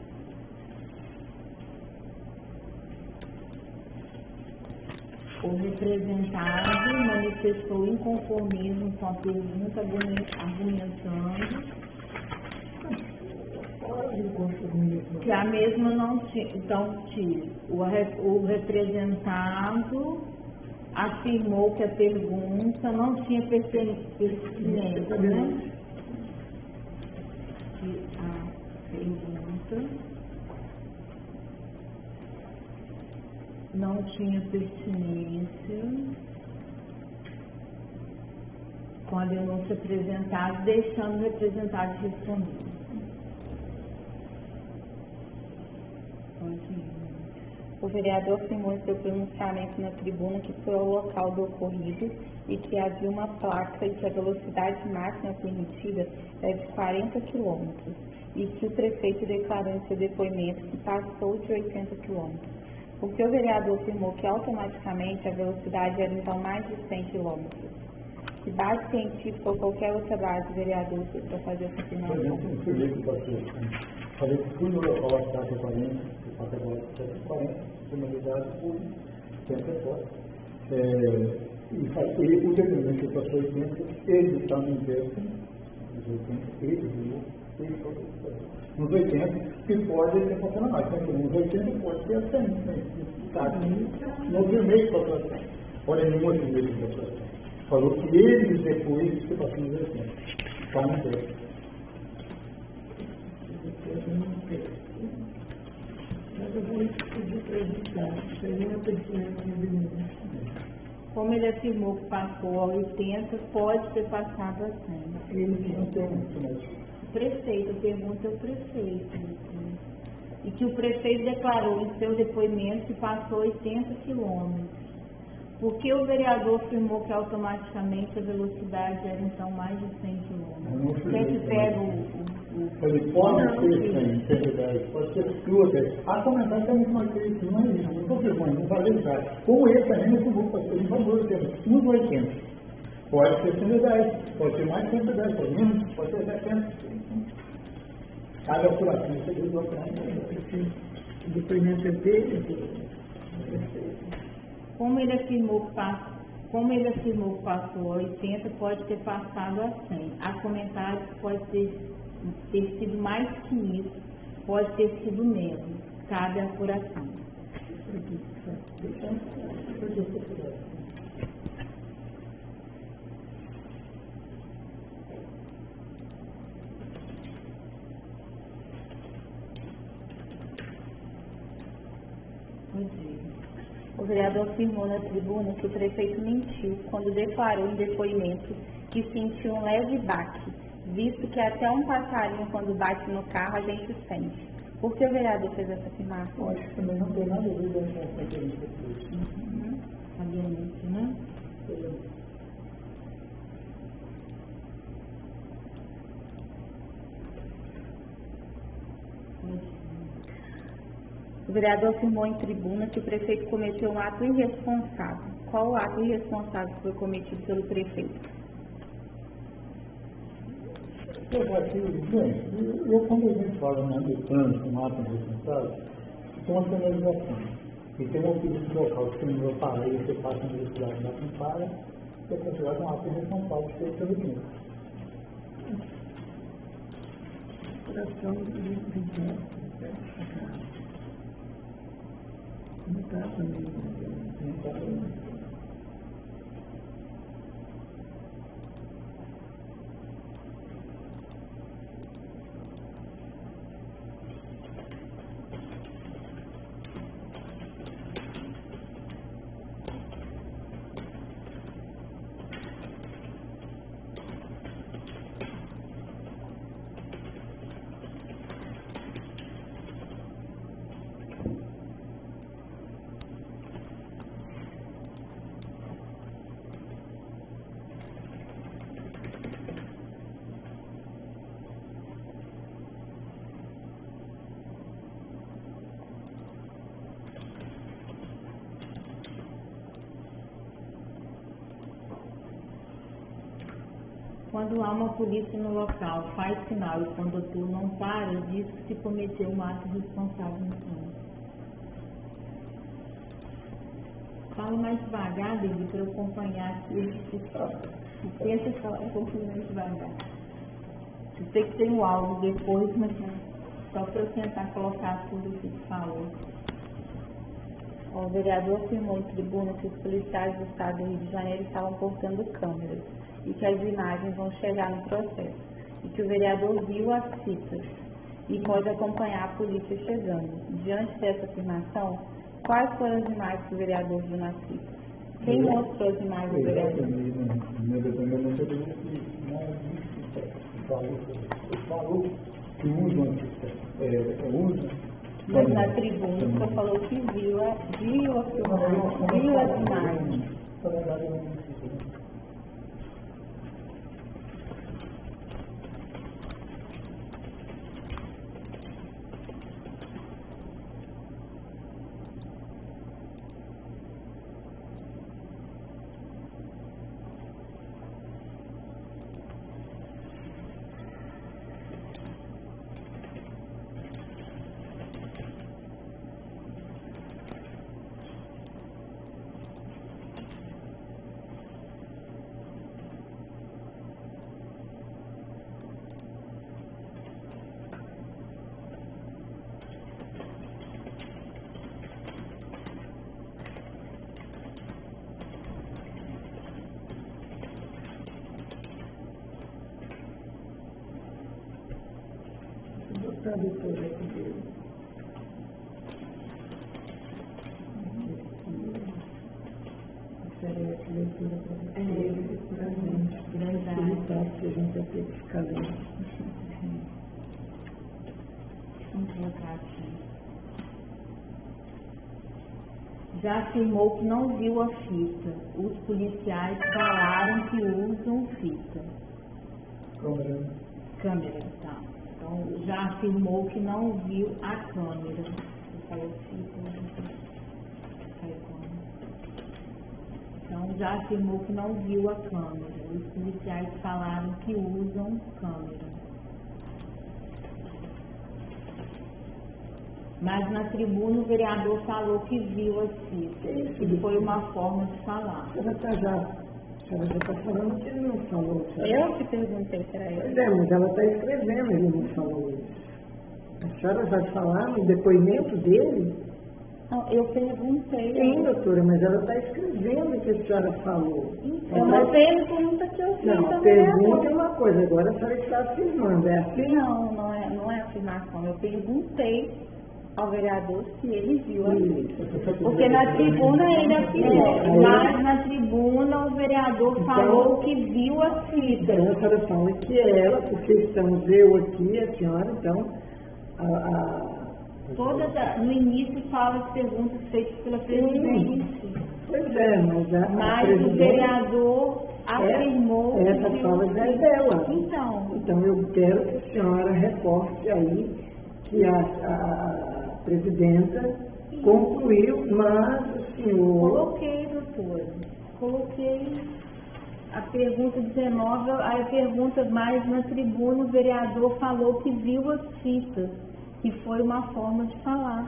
O representado manifestou inconformismo com a pergunta, argumentando Pode conformismo. que a mesma não tinha. Então, tira. O, re- o representado afirmou que a pergunta não tinha perten- pertinência, né? Que a pergunta não tinha pertinência com a denúncia apresentada, deixando o representado responder. O vereador afirmou em seu pronunciamento na tribuna que foi ao local do ocorrido e que havia uma placa e que a velocidade máxima permitida é de quarenta quilômetros e que o prefeito declarou em seu depoimento que passou de oitenta quilômetros. Porque o vereador afirmou que automaticamente a velocidade era então mais de cem quilômetros. Que base científica ou qualquer outra base, vereador, para fazer essa Por afirmação? exemplo, o sujeito que passou. Falei que fui no local às quatro e quarenta, que passa agora às sete e quarenta, finalidade por cento e quarenta. É, e falei, o determinante que passou oitenta, ele está no inverso, nos oitenta, ele viu, ele falou, nos oitenta, que pode ter passado mais, né? Nos oitenta pode ter a cem, né? Sabe? Não viu meio que passou a cem. Olha, nenhum outro meio que passou a cem. Falou que eles depois que passou nos oitenta. Está no inverso. Mas eu vou pedir para editar. Isso aí não é pertinente na denúncia. Como ele afirmou que passou a oitenta, pode ter passado a cem. Ele Não tem muito, mas O prefeito, a pergunta é o prefeito. E que o prefeito declarou em seu depoimento que passou oitenta quilômetros. Por que o vereador afirmou que automaticamente a velocidade era então mais de cem quilômetros? Quer que pega o... o, o... Falei, pode ser cem, cento e dez, pode ser duas. A comentário é muito mais que isso, não é isso. Não estou afirmando, não falei isso. Como ele também não fumou, pode ser valor, temos uns oitenta. Pode ser cento e dez, pode ser mais cento e dez, pode menos, pode ser setenta. Cada apuração, você viu do apuração. O depoimento é dele, do prefeito. Como ele afirmou que passou, como ele afirmou que passou a oitenta, pode ter passado a cem. Há comentários que pode ter, ter sido mais que isso, pode ter sido menos. Cabe a apuração. Deixa eu O vereador afirmou na tribuna que o prefeito mentiu quando declarou em depoimento que sentiu um leve baque, visto que até um passarinho, quando bate no carro, a gente sente. Por que o vereador fez essa afirmação? Eu acho que também não tem nada a ver com essa experiência. Uhum. Obviamente, né? O vereador afirmou em tribuna que o prefeito cometeu um ato irresponsável. Qual o ato irresponsável que foi cometido pelo prefeito? Eu acho que, bem, eu quando a gente fala né, do trânsito, um ato irresponsável, tem uma penalização. E tem uma polícia local que tem uma para e você passa na velocidade lá com para, você é considerado um ato irresponsável de ser pelo menos. Coração do vizinho. Não está também. Não está também. Quando há uma polícia no local, faz sinal e o condutor não para, diz que se cometeu um ato responsável no trânsito. Fala mais devagar, David, para eu acompanhar aqui. Tenta falar um pouquinho mais devagar. Eu sei que tem o áudio depois, mas só para eu tentar colocar tudo o que você falou. O vereador afirmou em tribuna que os policiais do estado do Rio de Janeiro estavam portando câmeras e que as imagens vão chegar no processo, e que o vereador viu as fitas e pode acompanhar a polícia chegando. Diante dessa afirmação, quais foram as imagens que o vereador viu nas fitas? Quem eu, mostrou as imagens do vereador? Meu depoimento, eu disse que não existe, falou que usam, é, usam. Mas na tribuna você falou que viu a, viu a filmagem, viu as imagens. Na verdade, eu não disse. Botar depois aqui dele. Seria essa leitura para você. É, para a gente. Verdade. Que a gente vai ter que ficar lendo. Vamos colocar aqui. Já afirmou que não viu a fita. Os policiais falaram que usam fita. Câmera. Câmera, tá. Então, já afirmou que não viu a câmera. Eu falei fita, então, já afirmou que não viu a câmera. Os policiais falaram que usam câmera. Mas na tribuna o vereador falou que viu as fitas. E foi uma forma de falar. Ela está já, ela já está falando que ele não falou. Sabe? Eu que perguntei para ele. Pois é, mas ela está escrevendo, ele não falou isso. A senhora vai falar no depoimento dele Não, eu perguntei. Sim, doutora, mas ela está escrevendo o que a senhora falou. É uma pergunta que eu fiz Não, ao pergunta vereador. é uma coisa, agora a senhora está afirmando, é assim? Não, não é, não é afirmação. Eu perguntei ao vereador se ele viu a fita. Porque na tribuna ele afirmou, mas na tribuna o vereador Então- falou que viu a fita. Então a senhora fala que é ela, porque estamos eu aqui, a senhora, então, a... a Todas, a- no início fala as perguntas feitas pela presidente. Pois é, mas a, a Mas o presidente- vereador afirmou É, essa que viu fala a já é fita. dela. Então, Então eu quero que a senhora reporte aí que a, a presidenta concluiu, mas o senhor... coloquei, doutora. Coloquei a pergunta dezenove, aí a pergunta mais na tribuna, o vereador falou que viu as fitas, que foi uma forma de falar.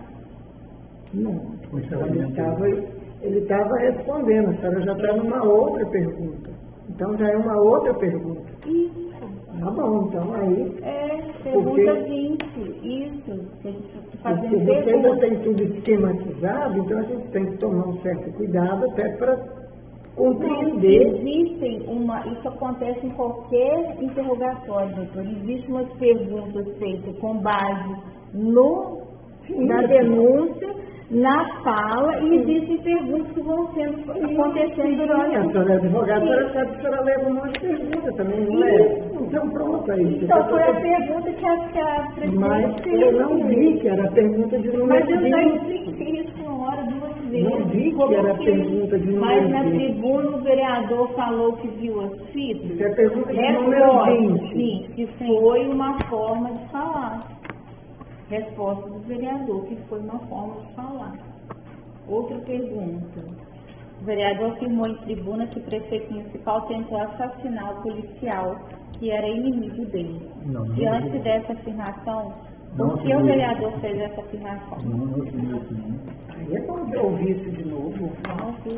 Não, O ele encerramento. estava ele estava respondendo, a senhora já está numa outra pergunta. Então já é uma outra pergunta. Isso. Tá bom, então aí... É, pergunta Porque- vinte. Isso. Que a gente está Porque fazendo você ainda pergunta. tem tudo esquematizado, então a gente tem que tomar um certo cuidado até para compreender. Existem uma, isso acontece em qualquer interrogatório, doutor. Existem umas perguntas feitas com base no, Sim, na sim. denúncia, na fala, e existem perguntas que vão sendo acontecendo durante A senhora é advogada, a Sim. senhora sabe que a senhora leva um monte de perguntas também, não é? Isso. Então pronto aí. Então Eu tô- foi a pergunta que a, que a presidente Mas fez. eu não vi que era pergunta de número Mas eu já vinte. expliquei isso uma hora, duas vezes. Não vi que era Coloquei. pergunta de número Mas na vinte. tribuna o vereador falou que viu as fitas. Isso é pergunta de número Resposta, vinte. sim, que foi uma forma de falar. Resposta do vereador, que foi uma forma de falar. Outra pergunta. O vereador afirmou em tribuna que o prefeito municipal tentou assassinar o policial, que era inimigo dele. Não, não Diante afirmei. dessa afirmação, Não por que o afirmei. vereador fez essa afirmação? Não, não afirmei isso, não. Aí é bom eu ouvir isso de novo. Não ouviu?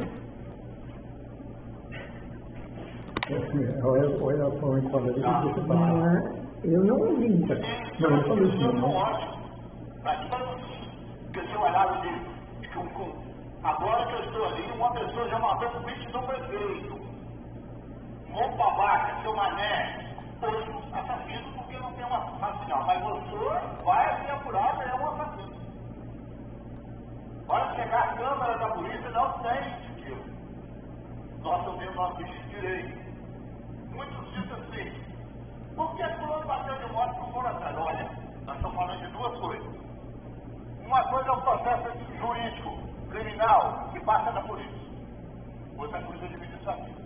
É, Olha, olha a forma que fala, deixa eu falar. Mas eu não ouvi. Não, eu falei assim, São não. ótimos. Mas todos que eu olhava de com, com, agora que eu estou ali, uma pessoa já matou o bicho do prefeito. Um babaca, seu mané, hoje assassino porque não tem uma assassino. Mas você vai ser apurado, é um assassino. Para chegar a câmara da polícia, não tem sigilo. Nós também nosso bicho de direito. Muitos dizem assim, por que fulano bateu de moto com o coração? Olha, nós estamos falando de duas coisas. Uma coisa é o processo jurídico, criminal, que passa na polícia. Outra coisa é administrativa.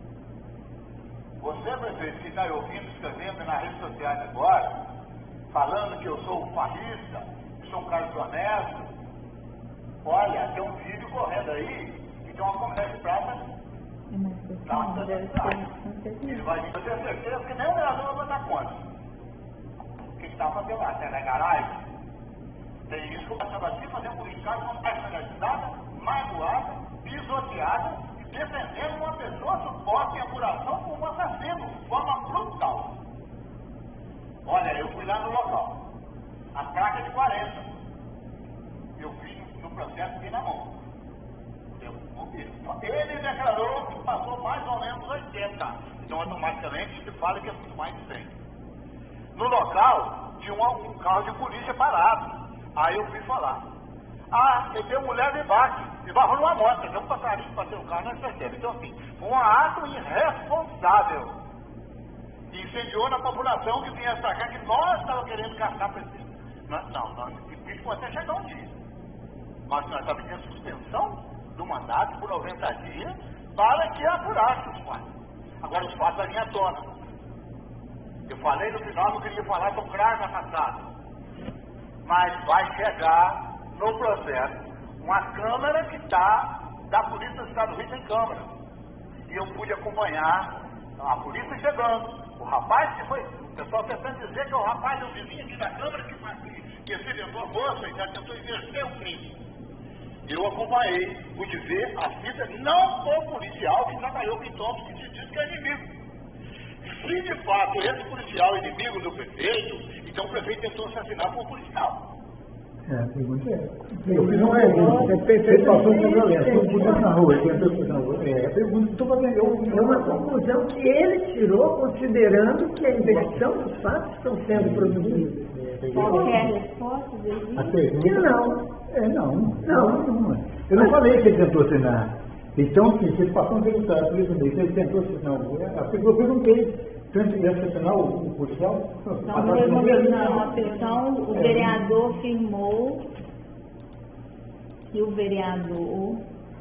Você, prefeito, que está aí ouvindo, escrevendo nas redes sociais agora, falando que eu sou um fascista, que sou um cara desonesto, olha, tem um vídeo correndo aí, que tem uma conversa de prata. Não, deve ser. Ele vai vir, eu tenho certeza que nem o vereador vai dar conta. O que está fazendo lá? Tem na garagem? Tem isso que eu estava aqui fazendo política com personalizada, magoada, pisoteada e defendendo uma pessoa suposta em apuração como um assassino, de forma brutal. Olha, eu fui lá no local. A placa de quarenta. Eu fiz no processo aqui na mão. Ele declarou que passou mais ou menos oitenta. Então, automaticamente, se fala que é muito mais de cem. No local, tinha um, um carro de polícia parado. Aí eu fui falar. Ah, ele tem mulher embaixo. E barrou numa moto. Tem um passarinho que bateu no carro, não percebe. Então, assim, foi um ato irresponsável. E incendiou na população que vinha pra cá, que nós estávamos querendo gastar prefeito. Não, não, nós, isso pode até chegar um dia. Mas nós estávamos pedindo suspensão do mandato por noventa dias para que apurasse os fatos. Agora os fatos vêm à tona. Eu falei no final, não queria falar do cravo passado. Mas vai chegar no processo uma câmara que está, da Polícia do Estado do Rio tem câmara. E eu pude acompanhar a polícia chegando. O rapaz que foi, o pessoal tentando dizer que é o rapaz é o vizinho aqui da câmara que, que acidentou a bolsa e já tentou exercer o crime. Eu acompanhei, pude ver a fita, não o policial que trabalhou com Thompson, que se diz que é inimigo. Se de fato esse policial é inimigo do prefeito, então o prefeito tentou assassinar por um policial. É, a pergunta é. Eu fiz uma pergunta. Situação de violência. Eu fui na rua, eu estou na rua. É, a pergunta que estou fazendo. É uma conclusão que ele tirou, considerando que a inversão dos fatos estão sendo produzidos. Qual é a resposta dele? A pergunta. Não. É, não. Não. Não. Eu não falei que ele tentou assinar. Então, sim, se passou um resultado, por isso mesmo, ele tentou assinar. Eu perguntei. Tanto ia assinar o, o policial? Então, foi uma questão, a questão, o vereador afirmou que o vereador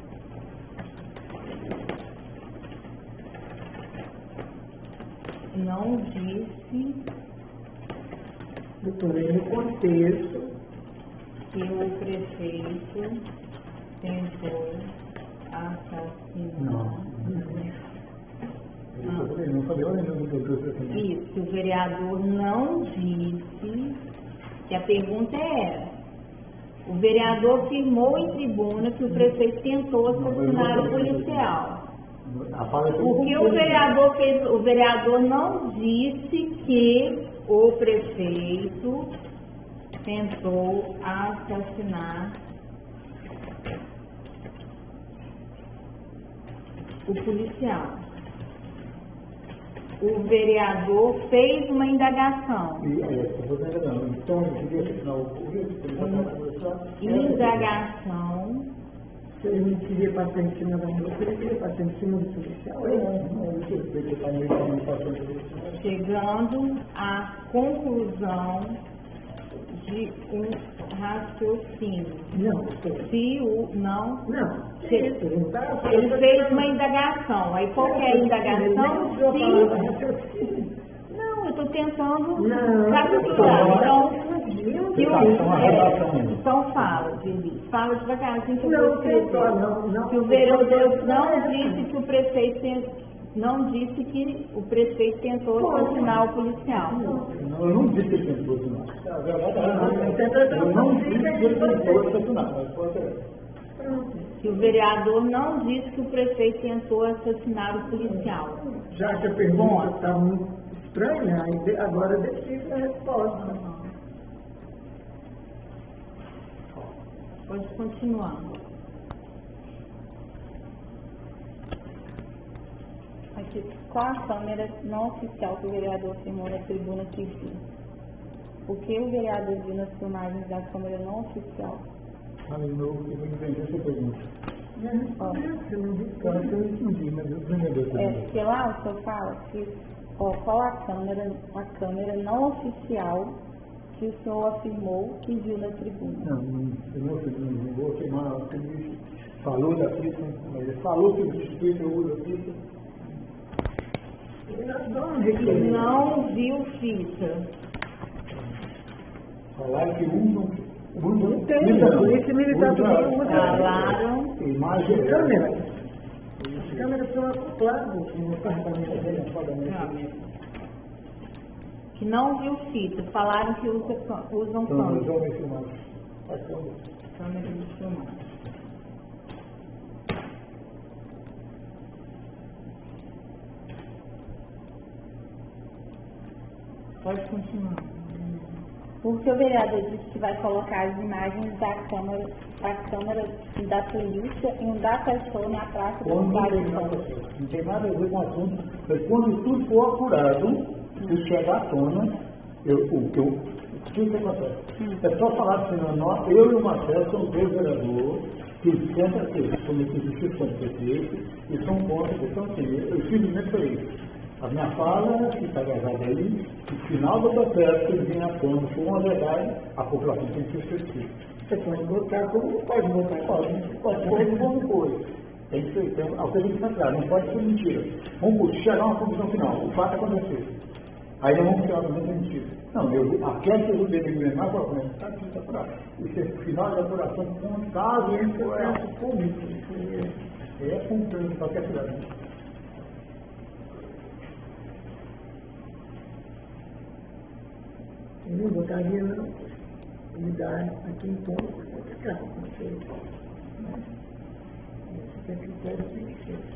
não disse, doutor, no contexto que o prefeito tentou assassinar. Não. Eu não falei, olha, não tentou assassinar. Isso, que o vereador não disse, que a pergunta é, o vereador afirmou em tribuna que o prefeito tentou assassinar o policial. Porque o vereador fez, o vereador não disse que o prefeito tentou assassinar o policial. O vereador fez uma indagação. E aí, eu estou enganando. Então, ele queria assinar o policial. Indagação. Se ele não queria passar em cima da moça, ele queria passar em cima do policial. É, não, eu sei que está meio que passando por isso. Chegando à conclusão de um raciocínio. Não. Se o não. Não. Se, ele fez uma indagação. Aí qual que é a indagação? Se. Não, eu estou tentando capturar. Então, se o, é, então fala, Dili. Fala devagarzinho que eu vou escrever. Não, não. Que o vereador não disse que o prefeito tem, não disse que o prefeito tentou assassinar o policial. Não, eu não disse que ele tentou assassinar. A verdade é eu não disse que ele tentou assassinar. Mas pode ser. Que o vereador não disse que o prefeito tentou assassinar o policial. Já que a pergunta está muito estranha, agora decide a resposta. Pode continuar. Aqui, qual a câmera não oficial que o vereador afirmou na tribuna que viu? O que o vereador viu nas filmagens da câmera não oficial? Ah, de novo, eu vou entender essa pergunta. Ó, Eu não vi, cara, eu não entendi, mas eu não entendi essa é, pergunta. porque lá o senhor fala que, ó, qual a câmera, a câmera não oficial que o senhor afirmou que viu na tribuna? Não, não, eu não sei, não vou afirmar, porque ele falou da fita, mas ele falou que o fita usa a fita. Não viu fita. Falaram que usam. Não tem, a polícia militar também usa. Falaram. Imagem de câmera. As câmeras são acopladas no apartamento dele. Que não viu fita. Falaram que usa, usam câmera. Usam esse imagem. Câmera de filmagem. Pode continuar. Porque o vereador disse que vai colocar as imagens da câmera, da câmera da polícia em um data-show na praça da cidade de Santos. Não tem nada a ver com o assunto, mas quando tudo for apurado, se chegar à tona, eu, o que eu, o que acontece? Hum. É só falar assim, nós, eu e o Marcelo somos dois vereadores que sempre aqui, somos justiça como prefeito e são contra, então assim, eu simplesmente falei isso. A minha fala, que está gravada aí, no final do processo, ele vem à tona, se for uma verdade, a população tem que ser esquecida. Você pode votar como não pode votar? Pode, pode ser como coisa. Tem que ser, tem a coisa central, não pode ser mentira. Vamos chegar a uma conclusão final, o fato aconteceu. Aí não vamos ficar não é mentira. Não, eu, aquele que eu dei menor para comer, está aqui, está por aí. Isso é final de apuração contável, isso é público. É contando em qualquer cidade. Eu não votaria não. Unidade aqui em ponto, porque é claro, não sei. Esse é critério tem que ser.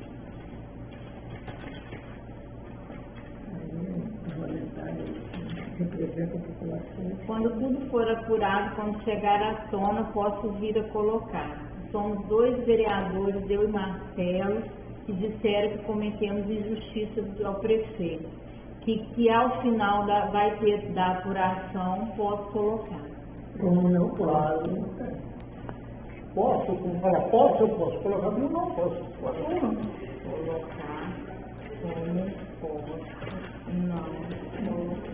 Aí, parlamentar, representa a população. Quando tudo for apurado, quando chegar à tona, posso vir a colocar. Somos dois vereadores, eu e Marcelo, que disseram que cometemos injustiça ao prefeito. Que, que ao final da, vai ter da apuração, posso colocar. Como não Claro, pode? não tem. Posso? Fala, posso, eu posso colocar, mas não posso. Posso ou não? Colocar como posso, não colocar.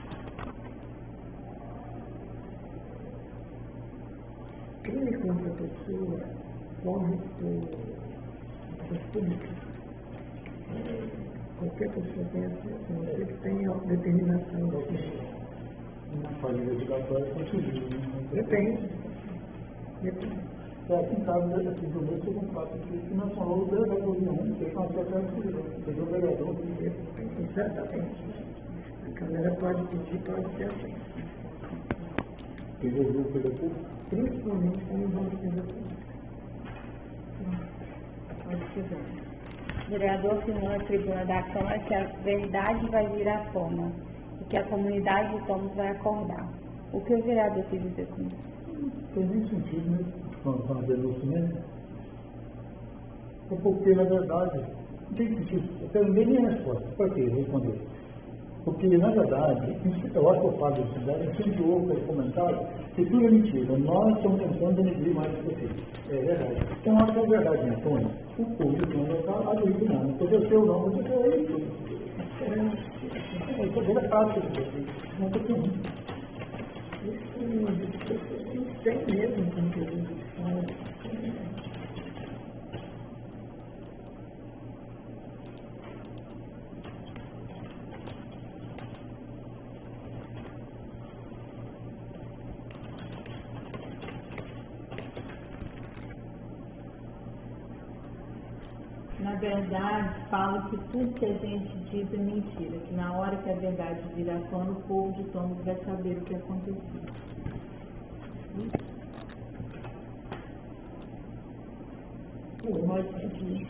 Crime contra a pessoa corre por por público. Qualquer pessoa tem acesso, a não ser que tenha determinação da pessoa. Uma família obrigatória com civil, né? Depende. Depende. É, aqui em casa, aqui do meu, teve um fato que nós falamos desde a reunião, que é uma certa civil, teve um vereador que Exatamente. A Câmara pode pedir, pode ser assim. resolveu pela pública. Principalmente quando vão defender a pública. Pode ser. O vereador afirmou na tribuna da Câmara que a verdade vai vir à tona e que a comunidade de Tomos vai acordar. O que o vereador quis dizer com isso? Não tem nem sentido, né? Com a denúncia mesmo. É porque, na verdade, não tem sentido. Eu quero nem a resposta. Por que responder? Porque, na verdade, eu acho que o Fábio de Cidade incendiou aquele comentário que tudo é mentira. Nós estamos tentando denegrir mais do que é verdade. Então, acho que é verdade, né, Antônio? O público não está aderido, não. Não aconteceu, não. Aconteceu é isso. É, isso é fácil de dizer. Não aconteceu muito. Isso tem mesmo conteúdo de fala. Na verdade, falo que tudo que a gente diz é mentira, que na hora que a verdade vir à tona, o povo de Tomos vai saber o que aconteceu. Pode seguir.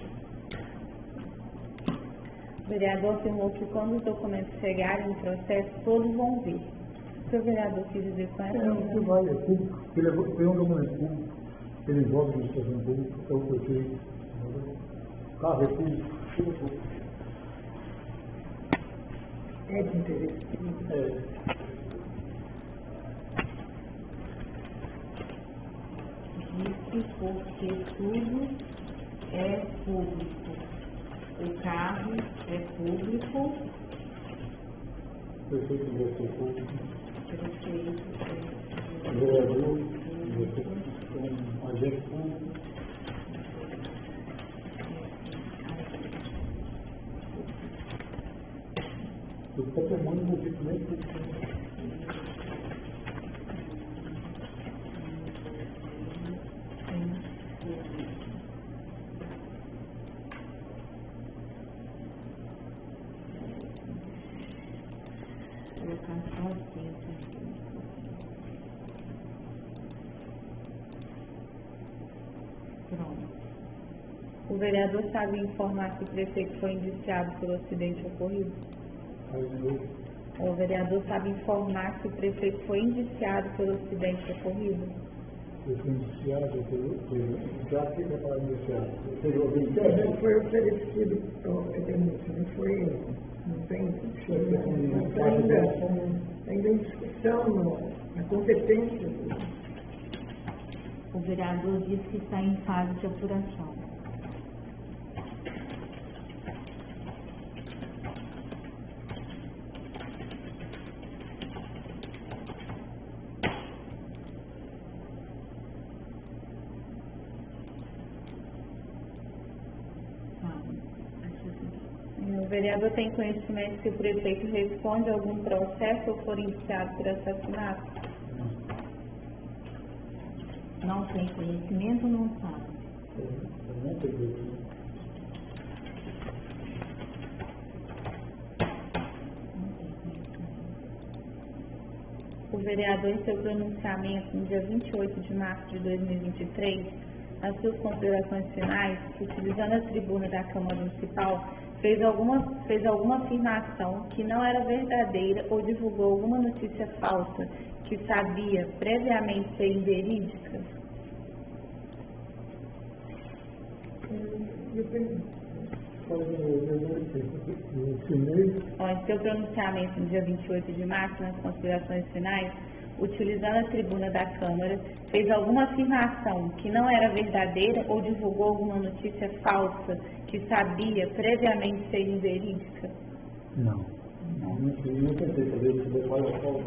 O vereador afirmou que quando os documentos chegarem no processo, todos vão ver. O que o vereador quis dizer com essa? É, o que vai, é público. Ele é um documento público, ele envolve a administração pública, é o prefeito, o carro é público, tudo é público. É de interesse público. É. Disse porque tudo é público. O carro é público. O prefeito vai ser público. Prefeito é O vereador vai ser um agente público. O patrimônio envolvido também é público. O vereador sabe informar se o prefeito foi indiciado pelo acidente ocorrido? O vereador sabe informar se o prefeito foi indiciado pelo acidente ocorrido? Eu fui indiciado pelo... Já que é para indiciado. Seja o bem Não foi oferecido a denúncia, não foi ele. Não tem, não tem ainda, ainda em discussão no, na competência do... O vereador diz que está em fase de apuração. O vereador tem conhecimento se o prefeito responde a algum processo ou for indiciado por assassinato? Não tem conhecimento ou não sabe? Não tem conhecimento. O vereador, em seu pronunciamento no dia vinte e oito de março de dois mil e vinte e três, nas suas considerações finais, utilizando a tribuna da Câmara Municipal, fez alguma, fez alguma afirmação que não era verdadeira ou divulgou alguma notícia falsa que sabia previamente ser inverídica? Ó, em seu pronunciamento no dia vinte e oito de março, nas considerações finais, utilizando a tribuna da Câmara, fez alguma afirmação que não era verdadeira ou divulgou alguma notícia falsa que sabia previamente ser inverídica? Não. Não, não tentei fazer isso, depois eu falo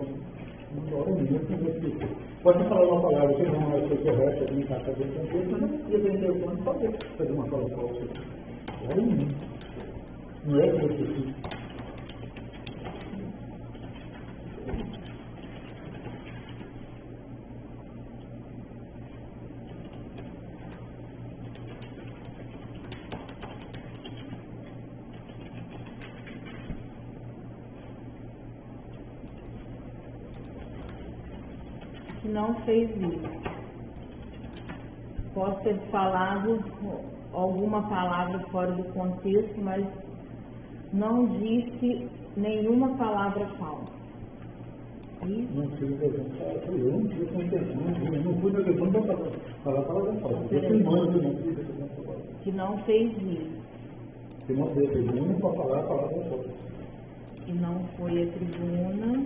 pode falar uma palavra que não é correta, não está fazendo sentido, mas não precisa vender o plano, pode fazer uma fala falsa. Não é preciso. Não fez isso. Pode ter falado alguma palavra fora do contexto, mas não disse nenhuma palavra falsa. Isso? Não fiz eu não tive com intenção, eu não fui na questão de falar palavra falsa. Eu fui humano que não fiz a questão de falar. Que não fez isso. Que não fez a tribuna para falar a palavra falsa. Que não foi a tribuna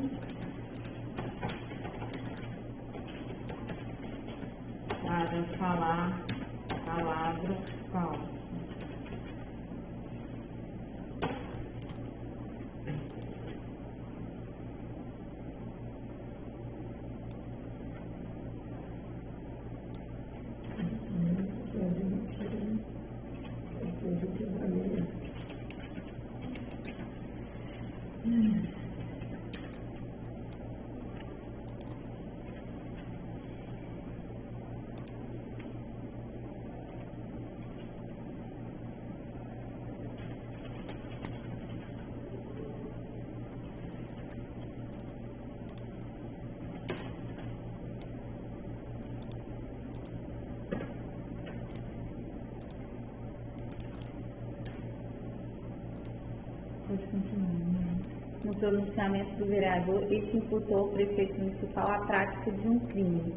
para falar palavra falsa. No pronunciamento do vereador, este imputou ao prefeito municipal a prática de um crime.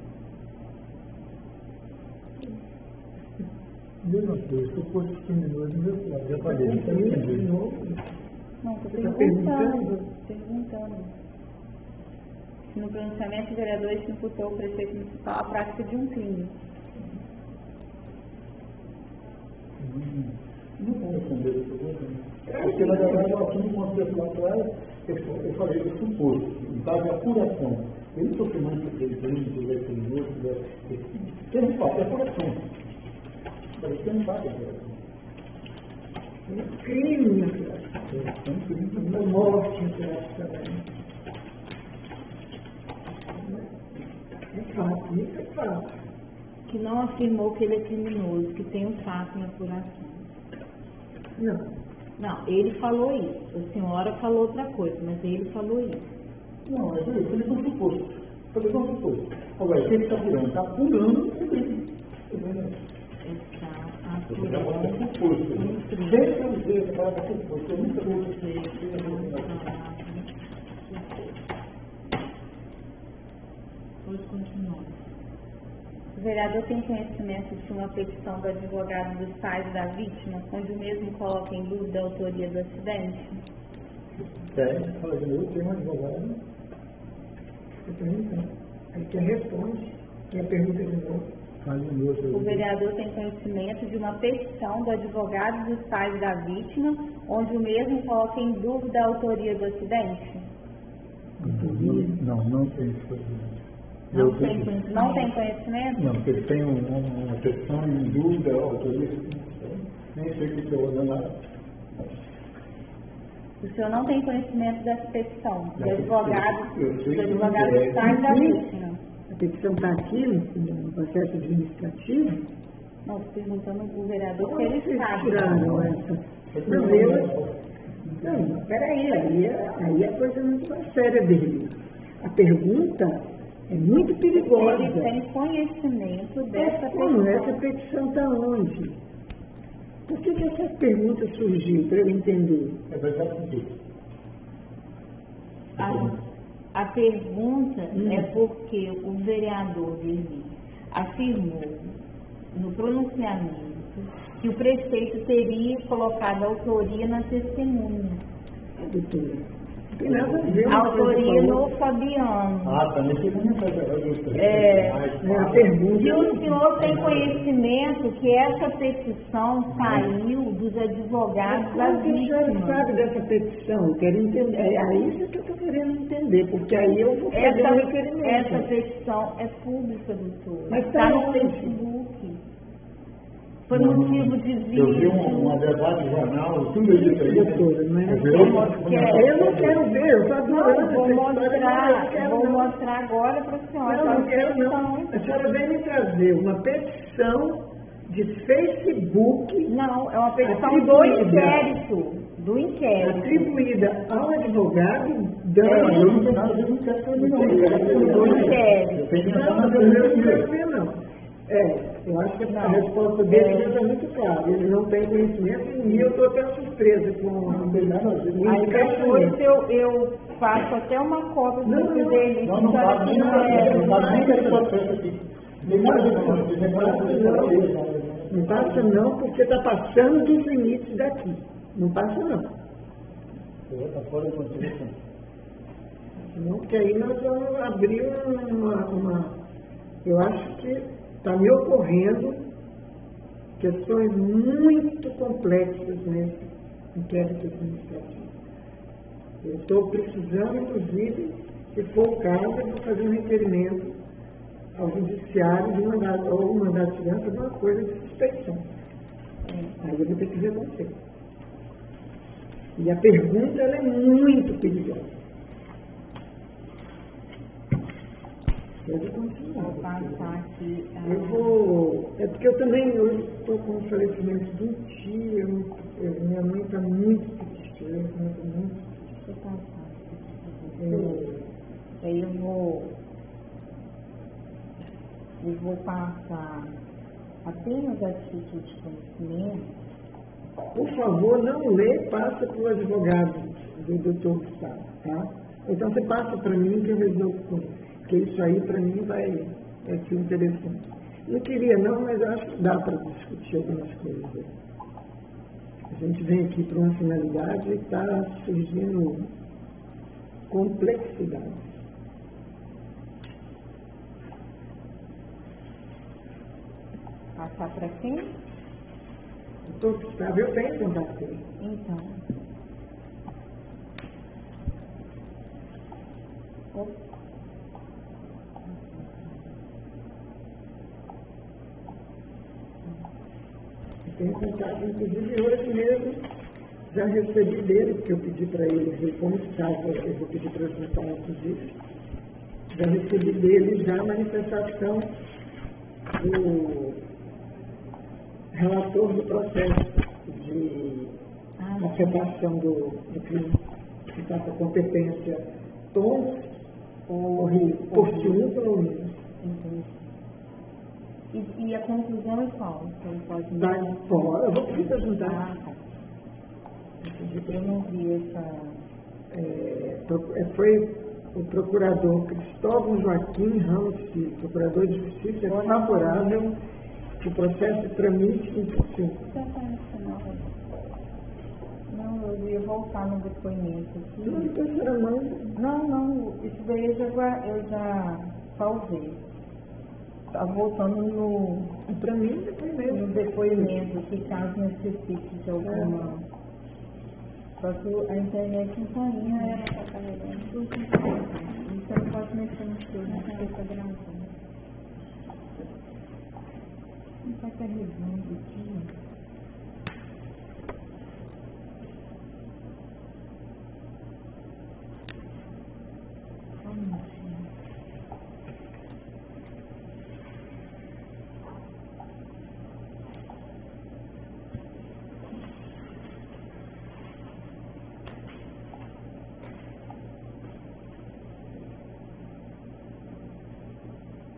Mesma coisa, se eu fosse criminoso, eu já falei, não está entendendo. Não, estou perguntando, perguntando. No pronunciamento do vereador, este imputou ao prefeito municipal a prática de um crime. Não vou responder essa pergunta. Porque, na verdade, eu aqui no contexto lá atrás, eu falei do suposto, em caso de apuração. Eu não estou afirmando que ele tem crime, que ele é criminoso, que ele é... Tem um fato de apuração. Falei, tem um fato de apuração. Um crime, É um crime. uma morte, também. É fato, isso é fato. Que não afirmou que ele é criminoso, que tem um fato em apuração. Não. Não, ele falou isso. A senhora falou outra coisa, mas ele falou isso. Não, mas eu falei com suposto. Falei com suposto. Agora, quem está apurando? Está apurando o crime. Está Eu vou dar uma apurando suposto. um crime. Sempre eu usei essa palavra suposto. Eu nunca vou dizer. Pode continuar. O vereador tem conhecimento de uma petição do advogado dos pais da vítima, onde o mesmo coloca em dúvida a autoria do acidente? Tem, fala de novo, tem um advogado. Eu pergunto. Aí quem responde, quem a pergunta de novo. Fala de novo. O vereador tem conhecimento de uma petição do advogado dos pais da vítima, onde o mesmo coloca em dúvida a autoria do acidente? Não, não, não tem isso. Não tem conhecimento? Não tem conhecimento? Não, porque ele tem um, um, uma questão em dúvida, autoria, nem sei o que eu vou dar. O senhor não tem conhecimento dessa petição, do Não, advogado, eu sei do que advogado é. dos pais da vítima? A petição está aqui no, no processo administrativo. Não, estou perguntando ao vereador se ele Vocês sabe. tiraram essa. Não, eu... Não, peraí, aí, é- aí a coisa é muito mais séria dele. A pergunta é muito perigosa. Ele tem conhecimento dessa Como? Essa petição. petição está onde? Por que, que essa pergunta surgiu, para eu entender? É verdade com quê? A, a pergunta Hum. é porque o vereador Verli afirmou no pronunciamento que o prefeito teria colocado a autoria na testemunha. A doutora, não tem nada a ver. A autoria no Fabiano. Ah, também tem uma mensagem. É, É, a pergunta... E o senhor tem conhecimento que essa petição saiu dos advogados da Como que o senhor vítima. sabe dessa petição? Eu quero entender. É é isso que eu estou querendo entender, porque aí eu vou fazer um Essa, requerimento. essa petição é pública, doutor. Mas Está tá no onde? Facebook. Foi Não, motivo de vídeo. Eu vi um, um debate jornal, tudo isso aí. Doutora, não é? Eu vi Eu uma- não quero. Eu não quero ver, eu estou adorando Não, vou essa história, mostrar, não, eu quero vou não. mostrar agora para a senhora. Não, tá? não quero não. A senhora vem me trazer uma petição de Facebook Não, é uma petição do Atribuída. inquérito. Do inquérito. atribuída ao advogado Não, dando... eu não tenho nada a ver com o que é não. Do inquérito. Eu tenho que Não, entrar na mas eu não teoria. quero ver, não. É, eu acho que a Não. resposta dele É. já está muito clara. Ele não tem conhecimento e eu estou até surpresa com Não tem nada a ver. o Aí depois encaixamento. eu, eu faço até uma cópia Não, para não, dele. Não, não faz nem nada, não faz nem esse processo aqui. Nem nada a ver com isso, nem nada a ver com isso. Não passa não, porque está passando dos limites daqui. Não passa não. Está fora da Constituição. Não, porque aí nós vamos abrir uma... uma eu acho que está me ocorrendo questões muito complexas nesse inquérito administrativo. Eu estou precisando, inclusive, se for o caso, eu vou fazer um requerimento ao judiciário de mandado, ou um mandado de segurança de uma coisa de suspeição. Aí eu vou ter que ver com você. E a pergunta ela é muito perigosa. Eu vou continuar. Vou passar aqui. ah, Eu vou. É porque eu também estou com o falecimento de um tio. Eu não- eu- minha mãe está muito triste. Eu estou muito Deixa eu passar aqui. triste. Eu- Aí eu vou. Eu vou passar apenas a título de conhecimento. Por favor, não lê, passa para o advogado do doutor Gustavo, tá? Então você passa para mim que eu resolvo com isso. Porque isso aí para mim vai, vai ser interessante. Não queria não, mas acho que dá para discutir algumas coisas. A gente vem aqui para uma finalidade e está surgindo complexidade. Passar para quem? Doutor Gustavo, eu tenho contato com ele. Então. Opa. Eu tenho contato, inclusive hoje mesmo, já recebi dele, porque eu pedi para ele ver como estava, eu vou pedir para ele falar inclusive. Já recebi dele já a manifestação do relator do processo de Ah, afetação do, do crime, que está com a competência Tom ou Portiúno pelo menos. entendi. E, e a conclusão é qual? Você pode me Vai fora, eu vou pedir para Ah, juntar. tá. Eu não vi essa. É, pro- é, foi o procurador Cristóvão Joaquim Ramos Filho, procurador de justiça, é favorável que o processo tramite em princípio. Já tá nessa nova. Não, eu ia voltar no depoimento aqui. Não, então será mais. Não, não, isso daí eu já, gua- eu já salvei. Tá voltando no, Para mim, depoimento. no depoimento aqui, caso necessite de alguma. Só que a internet não tá indo, ela tá carregando tudo. Você não pode mexer no seu, né? Porque tá gravando. Não tá carregando aqui. Só um minutinho.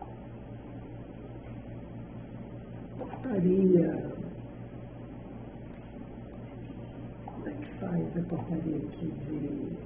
Portaria portaria aqui de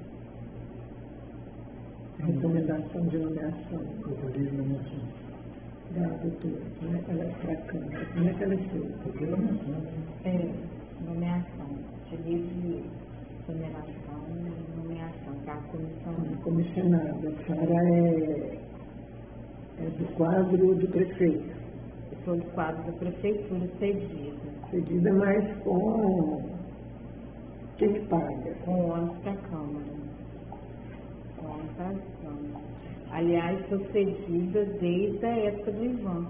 recomendação de nomeação Portaria de nomeação. da doutora, como é que ela é para a Câmara, como é que ela é feita? Porque nomeação. É, nomeação, de livre remuneração e nomeação da comissão. Comissionada, a senhora é, é do quadro do prefeito, Eu sou do quadro da prefeitura cedida, cedida, mas com quem que paga? com ônibus para a Câmara. Com ônibus para a Câmara. Aliás, sou cedida desde a época do Ivan.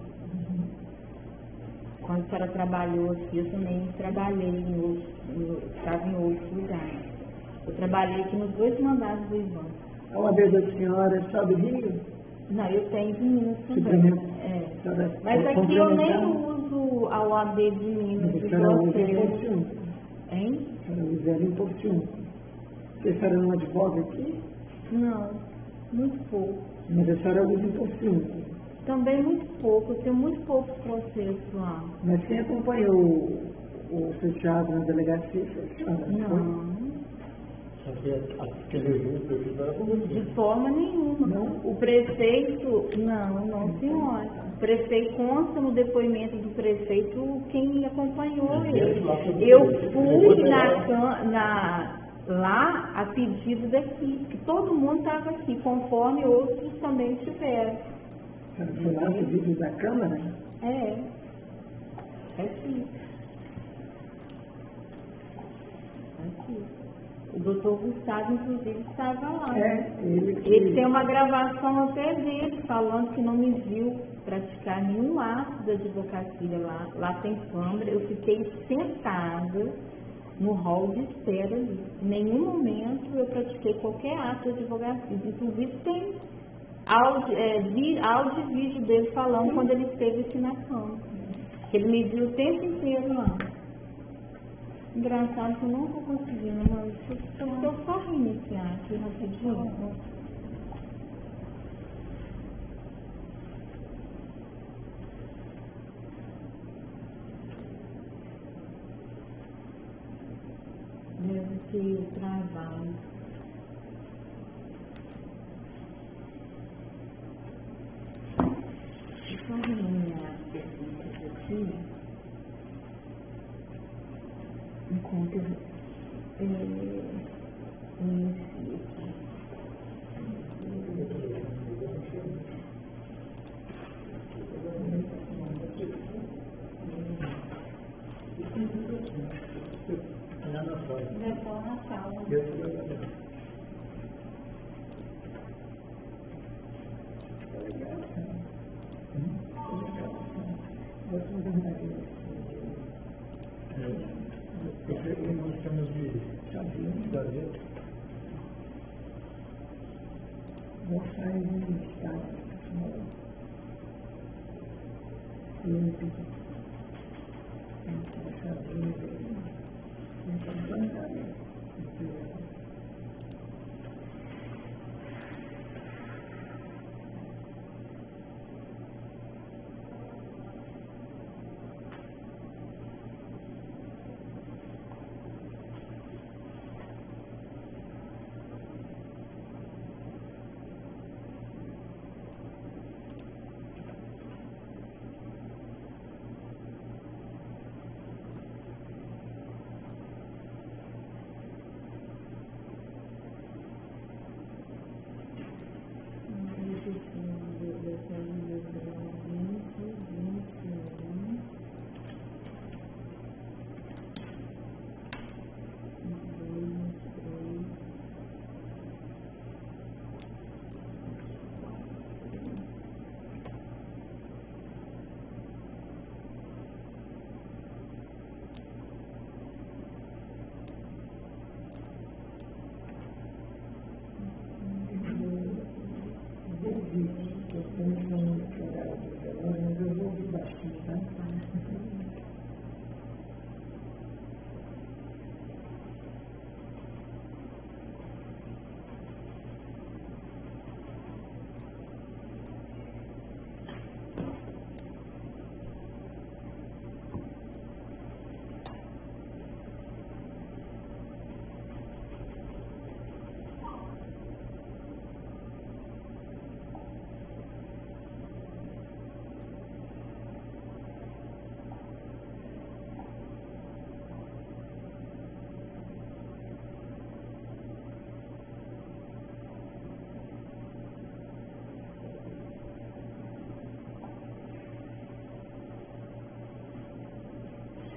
Quando a senhora trabalhou aqui, eu também trabalhei em outros, em- estava em outros lugares. Eu trabalhei aqui nos dois mandados do Ivan. A O A B da senhora é só do Rio? Não, eu tenho de Minas também. Suplemento. É. A senhora Mas é aqui eu nem complementar? uso a O A B de Minas, A igual senhora usa você. imposto único. Hein? A senhora usa ela imposto único. Porque a senhora não advoga aqui, Não, muito pouco. mas a senhora usa imposto único. Também muito pouco, eu tenho muito poucos processos lá. Mas quem acompanhou o, o fechado na delegacia foi a senhora, não foi? Não, Só que aquele evento prefeito era com você. de forma nenhuma. Não? O prefeito, não, não senhora. O prefeito consta no depoimento do prefeito quem acompanhou ele. Eu fui na, cam- na, lá a pedido daqui, que todo mundo estava aqui, conforme outros também estiveram. A senhora foi lá no vídeo da Câmara? É, é sim. É sim. O doutor Gustavo, inclusive, estava lá. É, ele que... Ele tem uma gravação até dele, falando que não me viu praticar nenhum ato da advocacia lá. Lá tem câmera, eu fiquei sentada no hall de espera ali. Em nenhum momento eu pratiquei qualquer ato de advocacia. Inclusive tem áudio, é, vi- áudio e vídeo dele falando quando ele esteve aqui na Câmara. Que ele me viu o tempo inteiro lá. Engraçado que eu não estou conseguindo, mas deixa eu- deixa eu só reiniciar aqui rapidinho. Deve ter travado. Deixa eu reunir as perguntas aqui. Enquanto eu é, inicio aqui. Olhar na sala. Depois na sala. E esse é Porque nós temos de fazer Vou sair do estado. E ele pediu. Vou saber. Vou saber. Mas eu vou ouvir bastante, tá?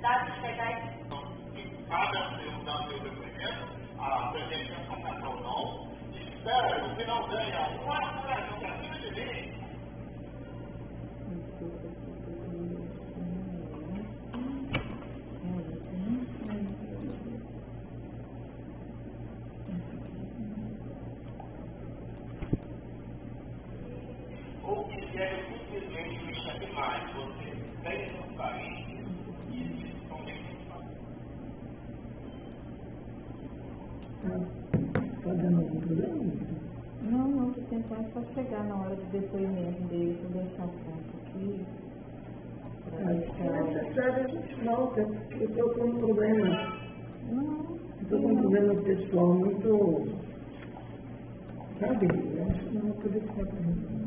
dados legais. Então, cada um dá seu depoimento, a presença acata ou não, e espera, se não ganha uma apuração para cima de mim. Ou quiser simplesmente me chamar, você tem um país e eles são Está dando algum problema? Não, não, estou tentando só chegar na hora do depoimento dele, vou deixar pronto aqui. Ah, se é necessário, a gente volta, porque eu estou com um problema. Não, Estou com um problema pessoal muito. Sabe? Eu acho que não vou poder ficar com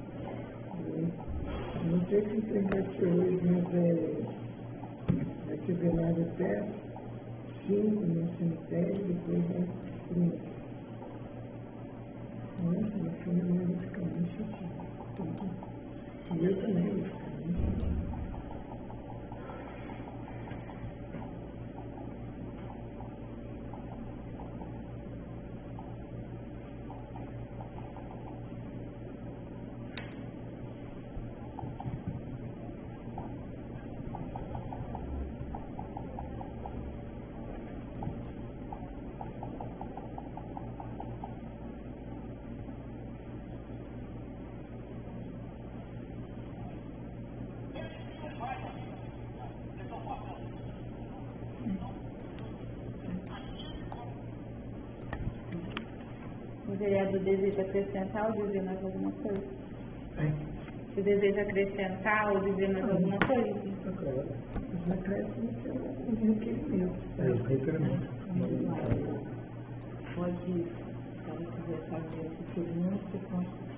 não sei se tem vai ser hoje, mas é, vai ser velado até cinco no cemitério, depois vai trinta. Nossa, meu filho não vai ficar muito chateado. E eu também vou ficar muito chateado. O vereador deseja acrescentar ou dizer mais alguma coisa? Sim. Você deseja acrescentar ou dizer mais alguma coisa? Os acréscimos são os requerimentos. É os requerimentos. pode, se ela quiser fazer esse segmento, você pode.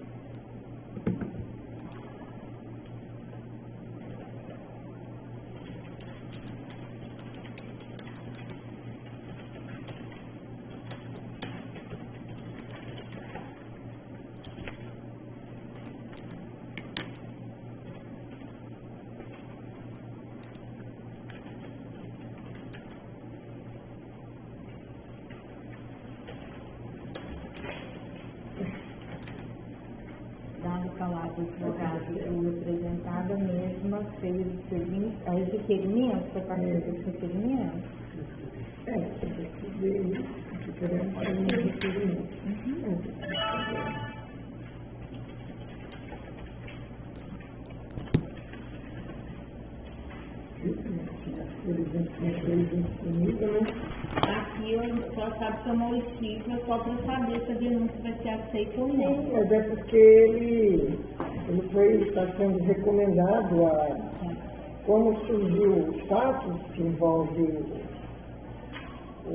Dado palavra advogado e representada mesma fez o seguinte, aí o requerimento, você participa do requerimento? É, você tem que ver isso, se queremos fazer um requerimento. Por exemplo, uma coisa disponível, né? Aqui eu só sabe tomar o estigma só para saber se a denúncia vai ser aceita ou não. Sim, mas é porque ele, ele foi, está sendo recomendado a, como surgiu os fatos que envolvem o,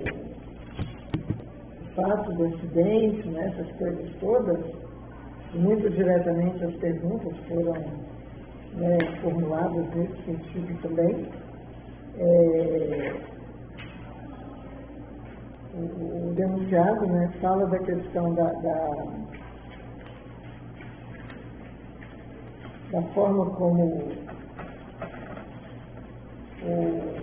o fato do acidente, né, essas coisas todas, e muito diretamente as perguntas foram, né, formuladas nesse sentido também. É, o, o denunciado, né, fala da questão da, da, da forma como o,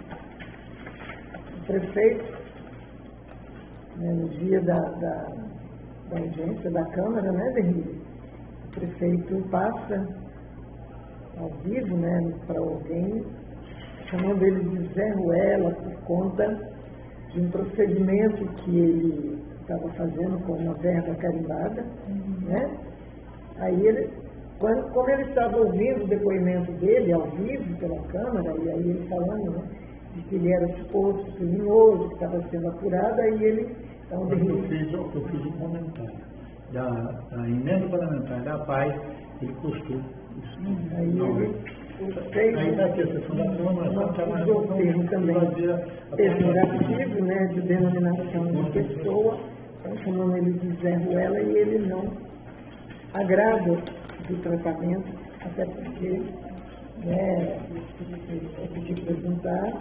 o prefeito, né, no dia da, da, da audiência da Câmara, né, Denise, o prefeito passa ao vivo, né, para alguém, chamando ele de Zé Ruela por conta de um procedimento que ele estava fazendo com uma verba carimbada, uhum. né? Aí ele, quando, como ele estava ouvindo o depoimento dele ao vivo pela Câmara, e aí ele falando, né, de que ele era suposto criminoso, que estava sendo apurado, aí ele... Então, eu, ele... fiz, eu fiz um comentário da, da emenda parlamentar da paz, ele postou isso. Uhum. Aí não, ele... Fez aí está aqui a sessão da Câmara, uma termo também pejorativo, né, de denominação de pessoa, então chamando ele de Zé Ruela, e ele não agrada do tratamento, até porque, né, ele vai pedir para juntar.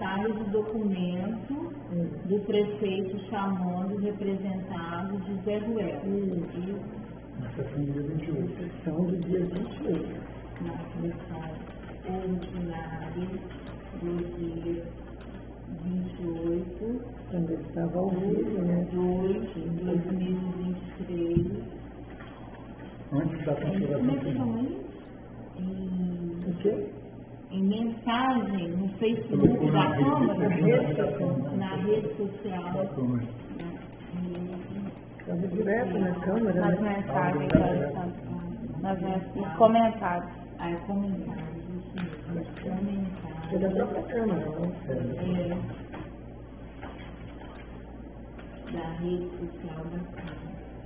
mensagem do documento Hum. do prefeito chamando os representados de Zé Ruel. Isso. Na sessão do dia vinte e oito. Sessão do dia vinte e oito. Na sessão ordinária do dia vinte e oito Quando ele estava ao vivo, né? de dois de dois mil e vinte e três. Antes da Como é consideração que final. chama isso? Em, O quê? em mensagem no Facebook da Câmara, Na rede social. na rede social. Da Câmara. Estava direto na Câmara, Nas né? mensagens, nas mensagens, nos comentários. Ah, é comentários, isso mesmo, comentários. Foi da própria Câmara, né? É, da rede social da Câmara.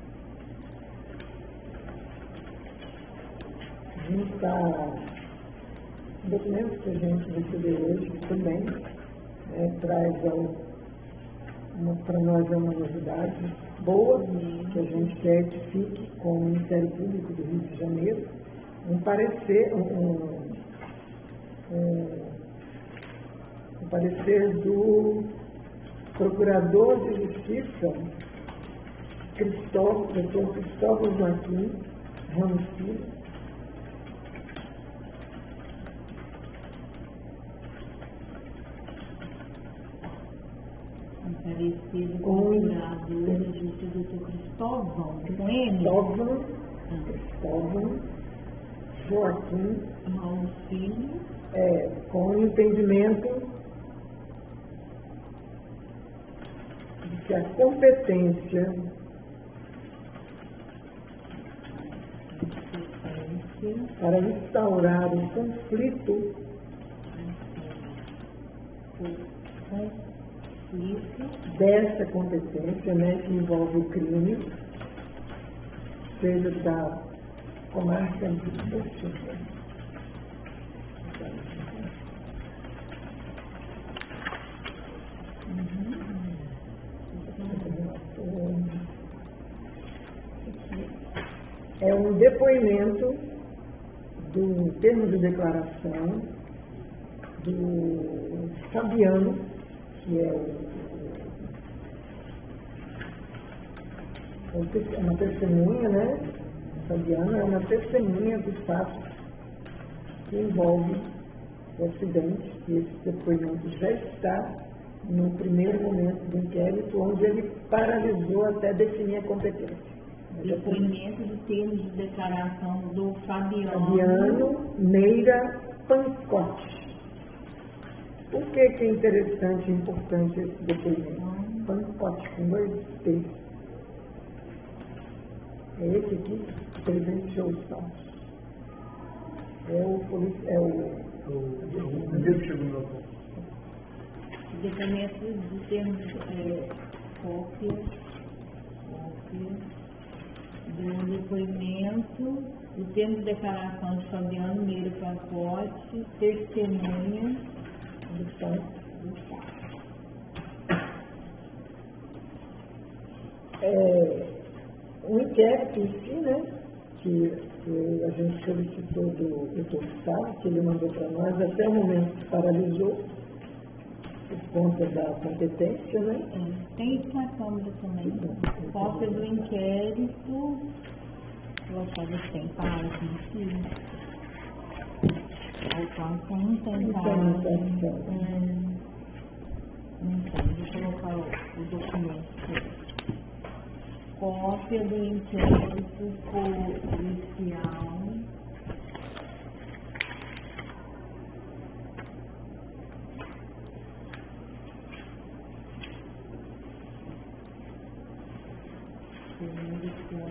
A gente está. O documento que a gente recebeu hoje também né, traz para nós é uma novidade boa, que a gente quer que fique com o Ministério Público do Rio de Janeiro, um parecer, um, um, um parecer do Procurador de Justiça, Cristóvão, doutor Cristóvão Joaquim Ramos Filho, Parecer do Com- procurador de justiça, doutor Cristóvão, com N, Cristóvão, Cristóvão Joaquim, Raul Filho, é, com o entendimento de que a competência competência, para instaurar o conflito conflito, dessa competência, né, que envolve o crime, seja da comarca de Portugal. É um depoimento do termo de declaração do Fabiano, que é o é uma testemunha, né? Fabiana é uma testemunha dos fatos que envolvem o acidente, e esse depoimento já está no primeiro momento do inquérito, onde ele paralisou até definir a competência. depoimento do termo de declaração do Fabiano, Fabiano Meira Pancotti. Por que, que é interessante e importante esse depoimento? Pancotti, com dois T. É esse aqui que presenciou os fatos. É o polícia, é o. O primeiro que chegou no local. depoimento do termo de é, cópia, cópia do depoimento do termo de declaração de Fabiano Meira Pancotti, testemunha do fato. do fato. É, um inquérito em si, né, que, que a gente solicitou do doutor Gustavo, que ele mandou para nós, até o momento paralisou, por conta da competência, né? É, tem isso na Câmara também. Cópia do inquérito, vou fazer sem páginas aqui. Então, não tem Não tem páginas. muita É, não tem, deixa eu colocar o, o documento. Cópia do inquérito policial. Segundo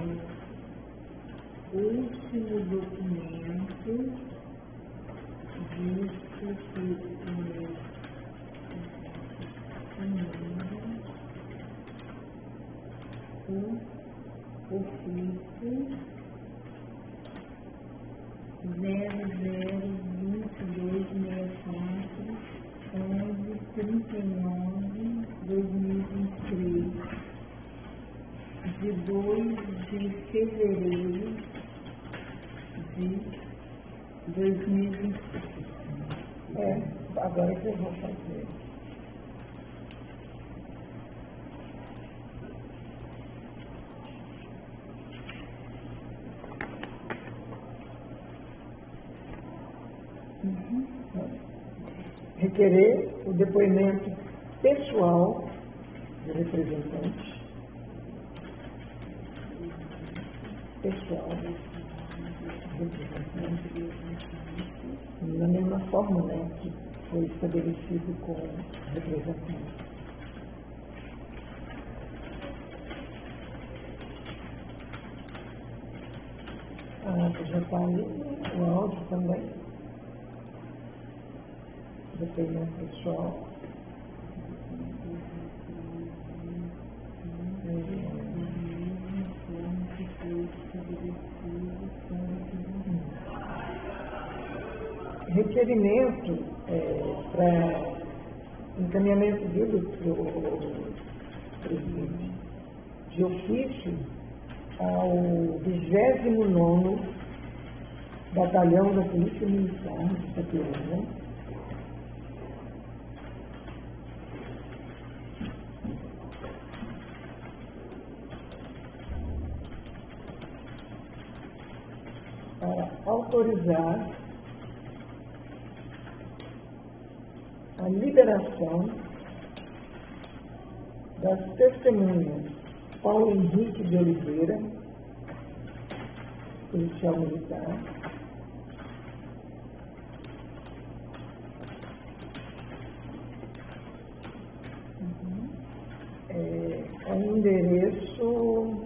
com o último documento visto que o ofício zero zero vinte e dois sessenta e quatro onze trinta e nove dois mil e vinte e três de dois de fevereiro de dois mil e vinte e três. É, agora que eu vou fazer. requerer o depoimento pessoal do representante, pessoal do representante, da mesma forma, né, que foi estabelecido com o representante. Ah, já está ali o áudio também. Depoimento pessoal. Requerimento é, para encaminhamento dele para o presidente de ofício ao vigésimo nono Batalhão da Polícia Militar de Itaperuna, para autorizar a liberação das testemunhas Paulo Henrique de Oliveira, policial militar, uhum. é, é um endereço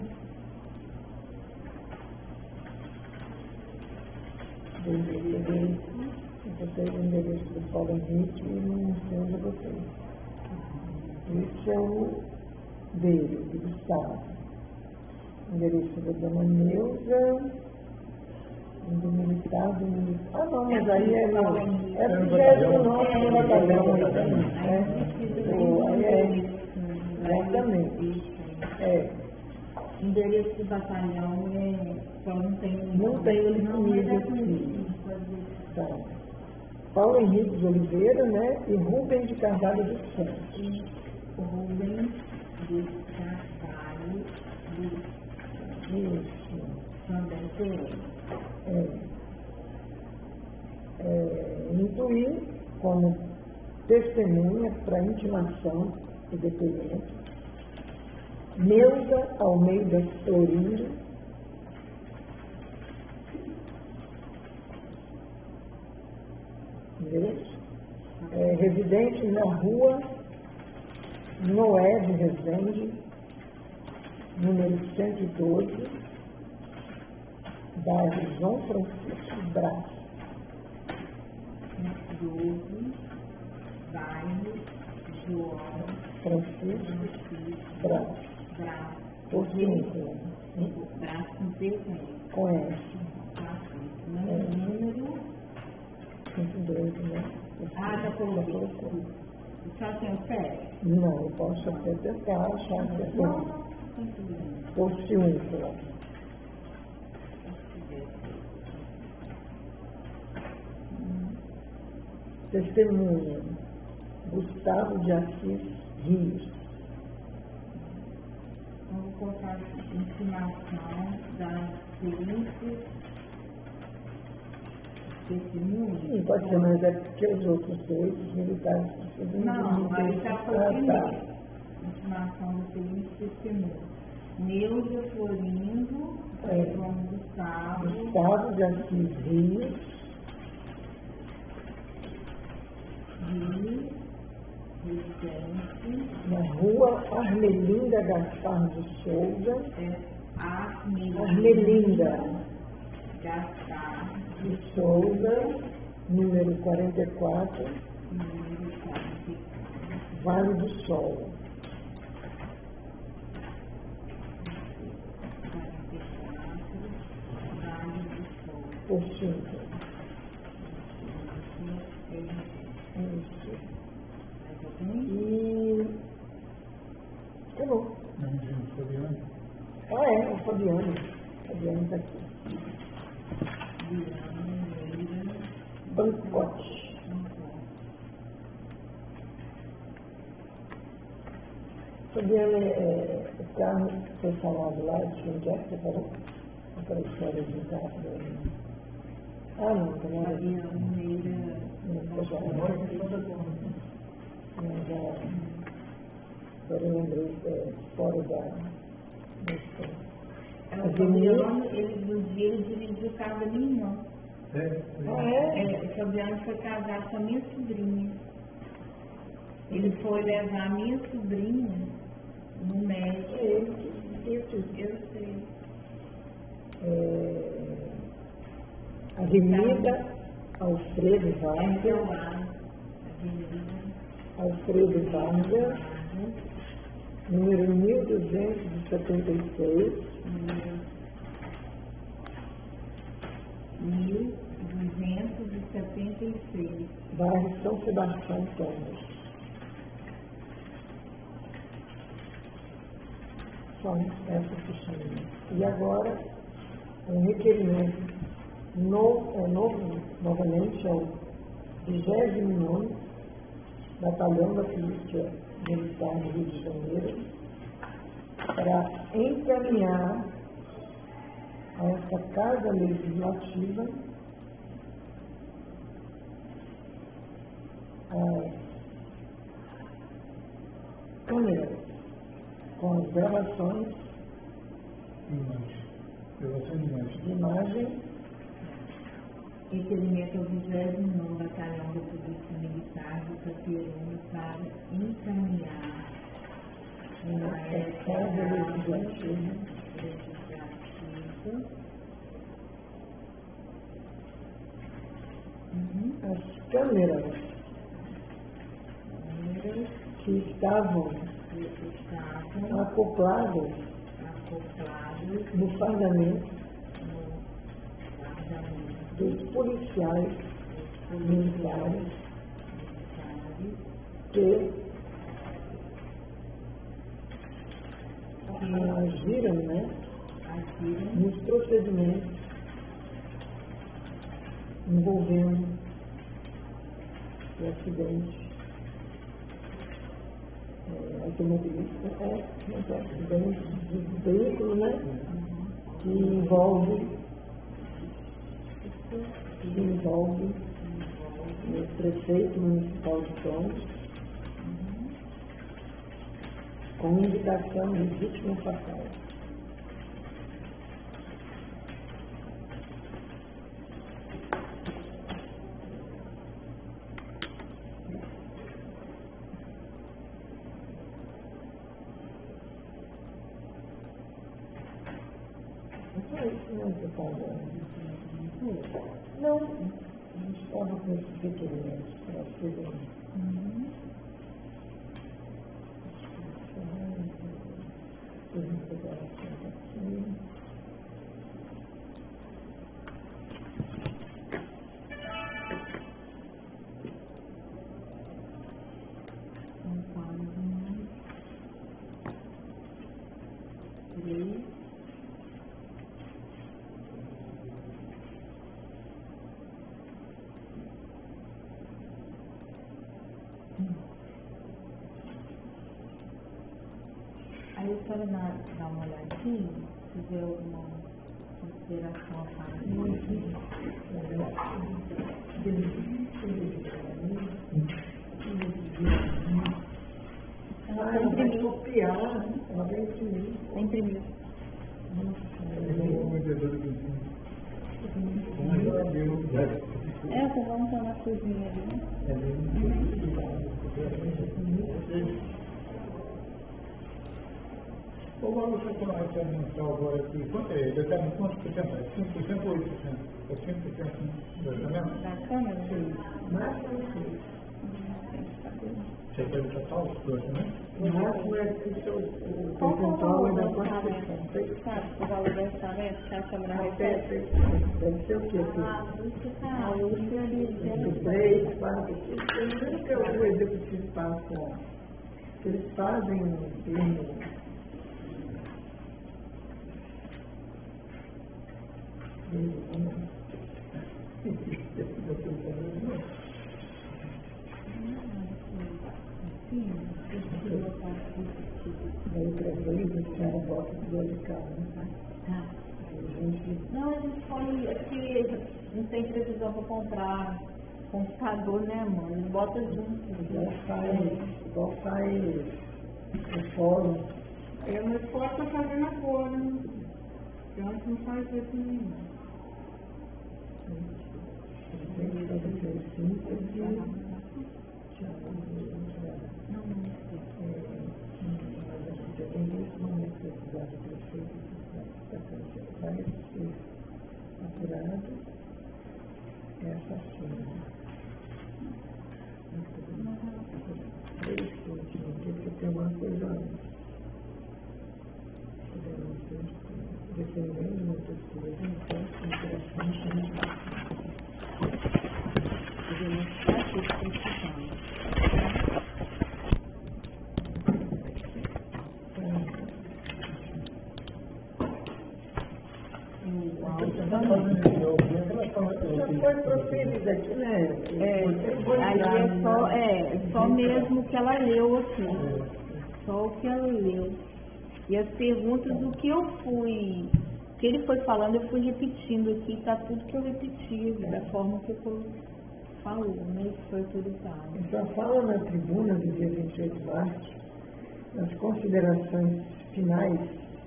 do endereço, eu botei o endereço do Paulo Henrique e não sei onde eu botei. Esse é o dele, do Gustavo. Endereço da dona Neuza, do militar, do militar. Ah, não, mas aí é não. É vigésimo nono batalhão aí também. Aí é. Exatamente. É. Endereço do batalhão é. Só não tem. Não tem o definido aqui. Tá. Paulo Henrique de Oliveira, né? E Rubem de Carvalho dos Santos. O Rubem de Carvalho dos Santos. Isso. Também tem. É. É, intuir como testemunha para intimação e depoimento Neuza Almeida Florindo, é, residente na rua Noé de Resende, número cento e doze, bairro João Francisco Brás. doze, bairro João Francisco Brás. Brás. Por cinco. Brás com P com S. Número cento e doze, né? Ah, já colocou. Só tem o pé? Não, eu posso até tentar achar que é por, por cinco. Testemunha Gustavo de Assis Rios. Vamos colocar intimação das seguintes testemunhas. Sim, pode ser, mas é porque os outros dois, os militares, precisam não, aí está colocando tratar. Intimação dos seguintes testemunhas. Neuza Florindo, É. João Gustavo, Gustavo de Assis Rios, de residente, na rua Armelinda Gaspar de Souza, é Armelinda, Armelinda Gaspar de Souza, número quarenta e quatro, número quarenta e quatro, Vale do Sol. quarenta e quatro, Vale do Sol. Por cinco. Isso. E. Acabou. Ah, é, o Fabiano. O Fabiano está aqui. Bancote. Fabiano, é, o carro que foi falado lá, de onde é que você falou? Aquela história de carro. Ah, não, também Maria Mineira. não, já Agora que está da conta. não, já, agora eu lembrei, é, fora da, da escola. Ela A Fabiano, Avenida, ele, no dia ele dirigiu o carro da minha irmã. É, ah, é? É, o Fabiano foi casado com a minha sobrinha. Ele foi levar a minha sobrinha no médico. É ele que disse isso. Eu sei. É, Avenida Alfredo É Vargas, lá, Avenida Alfredo Vargas, número mil duzentos e setenta e seis, número mil duzentos e setenta e seis. bairro São Sebastião Thomas. São essas questões. E agora, um requerimento no, é, novo, novamente, ao vigésimo nono Batalhão da Polícia Militar do Rio de Janeiro, para encaminhar a essa Casa Legislativa as câmeras com as gravações imagem. Gravação de imagem. de imagem Requerimento ao vigésimo nono Batalhão da Polícia Militar do Itaperuna para encaminhar a nessa essa Casa Casa Legislativa Legislativa uhum. as câmeras câmeras que estavam que estavam acopladas acopladas no fardamento no guardamento dos policiais militares militares que agiram, né, agiram nos procedimentos envolvendo o acidente é, automobilístico, é, é, acidente de veículo, né, que envolve que envolve o prefeito municipal de Campos, com indicação de vítima fatal. Não é isso, não, que eu estava. Não, a gente estava com esses requerimentos para serem. Deixa eu pegar a conta aqui. São Paulo três Aí eu quero dar, dar uma olhadinha, se tiver alguma consideração a fazer. Ah, ela vai copiar, ela vai imprimir. Imprimiu. Eu vou vendedor de benzina. Como ela deu, É, eu vou montar na cozinha ali, né? é bem. O valor que eu estou mensal agora aqui, quanto é? Determina quantos por cento? É cinco por cento ou oito por cento? É cinco por cento do orçamento? Da câmera? Sim, máximo sim. Tem que saber. Você pega o total do orçamento? O máximo é que o seu- o Qual que é o percentual valor é da do quanto por orçamento? cento? Sabe o valor do orçamento que a câmera Ah, recebe? perfeito. Deve ser o quê? A Lúcia Entre três, quatro, cinco. Primeiro que o executivo passa, que eles fazem um termo. Daí para frente, a senhora volta do lado de cá, né? Tá. A gente Não, a gente foi, aqui não tem previsão para comprar computador, né, mãe? Bota junto. igual faz, igual faz o fórum. É, mas pode estar fazendo agora, né? Eu acho que não faz isso nenhum. Tem que fazer síntese. Não, não sei. Mas a gente já tem nesse momento que precisar de prefeito, vai ser apurado essa soma. Três pontinhos aqui, porque tem uma coisa antes. Dependendo de muitas coisas, então, interação também. Podemos ficar aqui precisando. Já foi proferida aqui, né? É, aí é só, é, só mesmo que ela leu aqui. Só o que ela leu. E as perguntas do que eu fui, que ele foi falando, eu fui repetindo aqui, tá tudo que eu repeti, da forma que eu falou, né? Que foi autorizado. Já fala na tribuna do dia vinte e oito de março, nas considerações finais.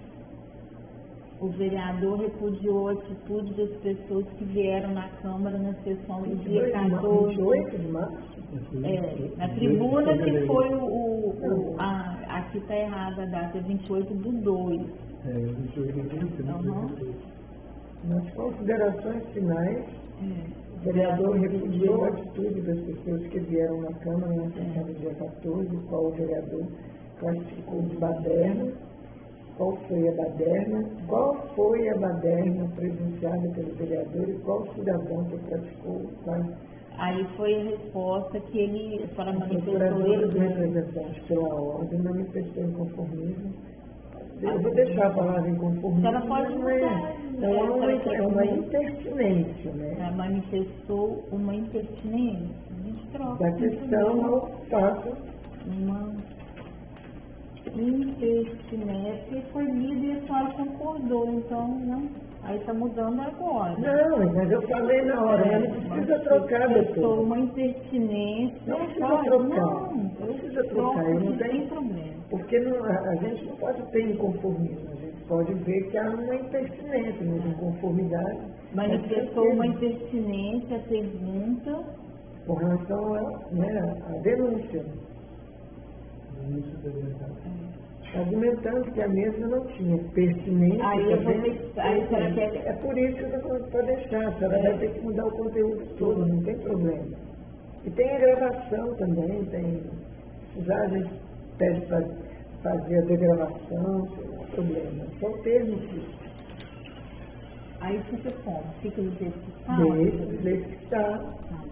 O vereador repudiou a atitude das pessoas que vieram na Câmara na sessão do dia quatorze. vinte e oito de março? É, na tribuna que foi o. o a, aqui está errada a data, é vinte e oito do dois. É, vinte e oito de trinta. Uhum. Nas considerações finais, É. o vereador repudiou a atitude das pessoas que vieram na Câmara na sessão do dia quatorze, o qual o vereador classificou de baderna. Qual foi a baderna? Qual foi a baderna presenciada pelo vereador e qual cidadão que praticou quais? Aí foi a resposta que ele, para O manifestou procurador do ele. representante pela ordem manifestou inconformismo. Eu vou deixar a palavra inconformismo. Ela pode não é, mudar, não é, uma, né? é uma impertinência, né? Ela manifestou uma impertinência. A gente troca. Da questão ao fato. Uma impertinência que foi lida e a senhora concordou, então, né? Aí está mudando agora. Não, mas eu falei na hora, É, não precisa trocar, Manifestou doutor. uma impertinência. Não precisa Pode? trocar. Não, Não precisa troca, trocar, eu não não tem tenho- problema. Porque não, a, a gente não pode ter inconformismo, a gente pode ver que há uma impertinência, uma inconformidade. Manifestou Mas, uma impertinência, a pergunta. com relação a, né, a denúncia, Isso deve estar. argumentando que a mesma não tinha pertinência. Aí eu vou também, ter que- aí a senhora quer- É por isso que eu estou para deixar, a senhora vai ter que mudar o conteúdo todo, não tem problema. E tem a gravação também, tem. Já a gente pede para fazer a degravação, não tem problema. Só o termo que Aí fica como? Fica do jeito que está? deixa, do jeito que está, Tá.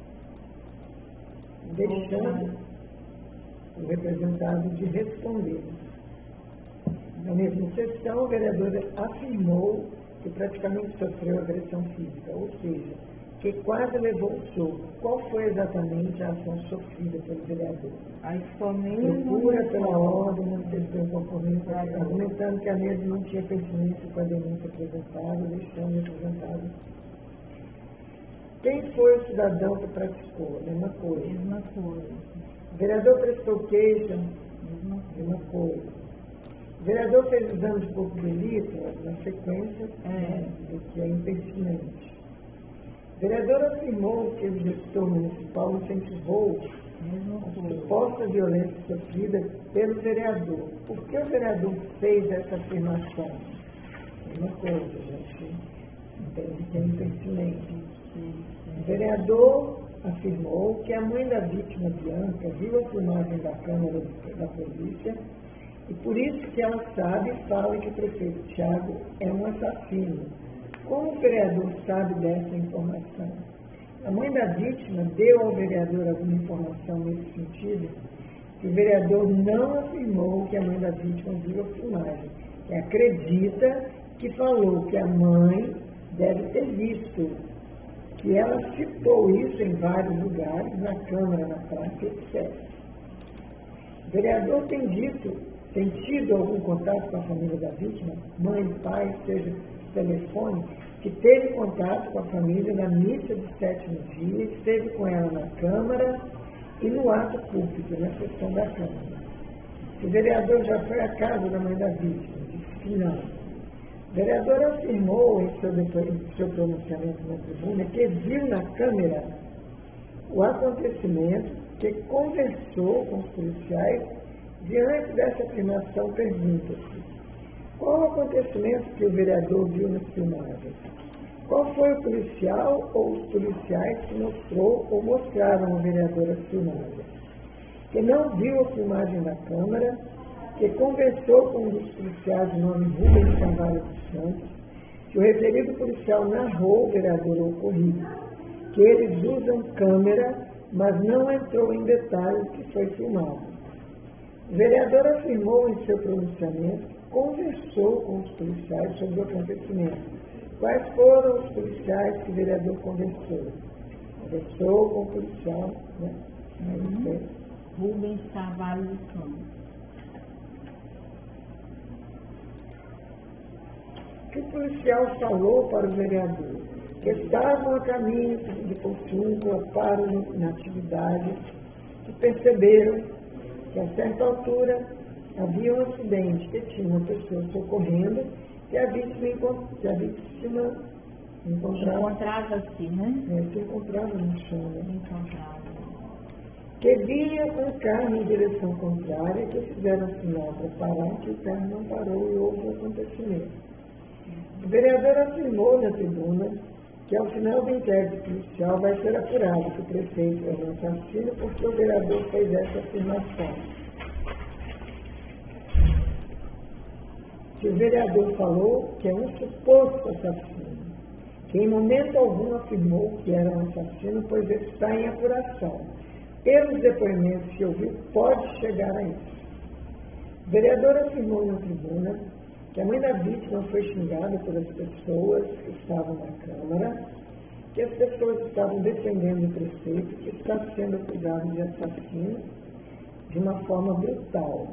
deixando o representado de responder. Na mesma sessão, o vereador afirmou que praticamente sofreu agressão física, ou seja, que quase levou o soco. Qual foi exatamente a ação sofrida pelo vereador? Aí ficou mesmo. Procura pela ordem, manifestou inconformismo, argumentando que a mesma não tinha pertinência com a denúncia apresentada, deixando representado. Quem foi o cidadão que praticou? A mesma coisa. Mesma coisa. O vereador prestou queixa? Mesma Mesma coisa. O vereador fez exame de corpo de delito na sequência É. né, do que é impertinente. O vereador afirmou que o gestor municipal incentivou Mesma a coisa. suposta violência sofrida pelo vereador. Por que o vereador fez essa afirmação? Mesma coisa, gente. Entende que é impertinente. O vereador afirmou que a mãe da vítima, Bianca, viu a filmagem da câmera da polícia e por isso que ela sabe e fala que o prefeito Thiago é um assassino. Como o vereador sabe dessa informação? A mãe da vítima deu ao vereador alguma informação nesse sentido? E o vereador não afirmou que a mãe da vítima viu a filmagem. E acredita que falou que a mãe deve ter visto. Que ela citou isso em vários lugares, na Câmara, na praça, etcétera. O vereador tem dito, tem tido algum contato com a família da vítima, mãe, pai, seja telefone que teve contato com a família na missa do sétimo dia, esteve com ela na Câmara e no ato público, na sessão da Câmara. O vereador já foi à casa da mãe da vítima, disse que não. O vereador afirmou em seu, em seu pronunciamento na tribuna que viu na câmera o acontecimento, que conversou com os policiais. Diante dessa afirmação, pergunta-se: qual o acontecimento que o vereador viu nas filmagens? Qual foi o policial ou os policiais que mostrou ou mostraram ao vereador as filmagens? Que não viu a filmagem da câmara, que conversou com um dos policiais de nome Rubens Carvalho dos Santos, que o referido policial narrou ao vereador o ocorrido, que eles usam câmera, mas não entrou em detalhes que foi filmado. O vereador afirmou em seu pronunciamento que conversou com os policiais sobre o acontecimento. Quais foram os policiais que o vereador conversou? Conversou com o policial, né? Uhum. Rubens Carvalho dos Santos. Que o policial falou para o vereador que estavam a caminho de Porciúncula para na atividade, que perceberam que a certa altura havia um acidente, que tinha uma pessoa socorrendo, que a vítima, que a vítima encontrava, encontrava-se, né? É, se encontrava no chão, né? Encontrava. Que via um carro em direção contrária, que fizeram sinal para parar, que o carro não parou e houve um acontecimento. O vereador afirmou na tribuna que ao final do inquérito policial vai ser apurado que o prefeito é um assassino porque o vereador fez essa afirmação. Que o vereador falou que é um suposto assassino, que em momento algum afirmou que era um assassino, pois ele está em apuração. Pelos depoimentos que ouviu, pode chegar a isso. O vereador afirmou na tribuna que a mãe da vítima foi xingada pelas pessoas que estavam na Câmara, que as pessoas estavam defendendo o prefeito, que está sendo acusado de assassino de uma forma brutal.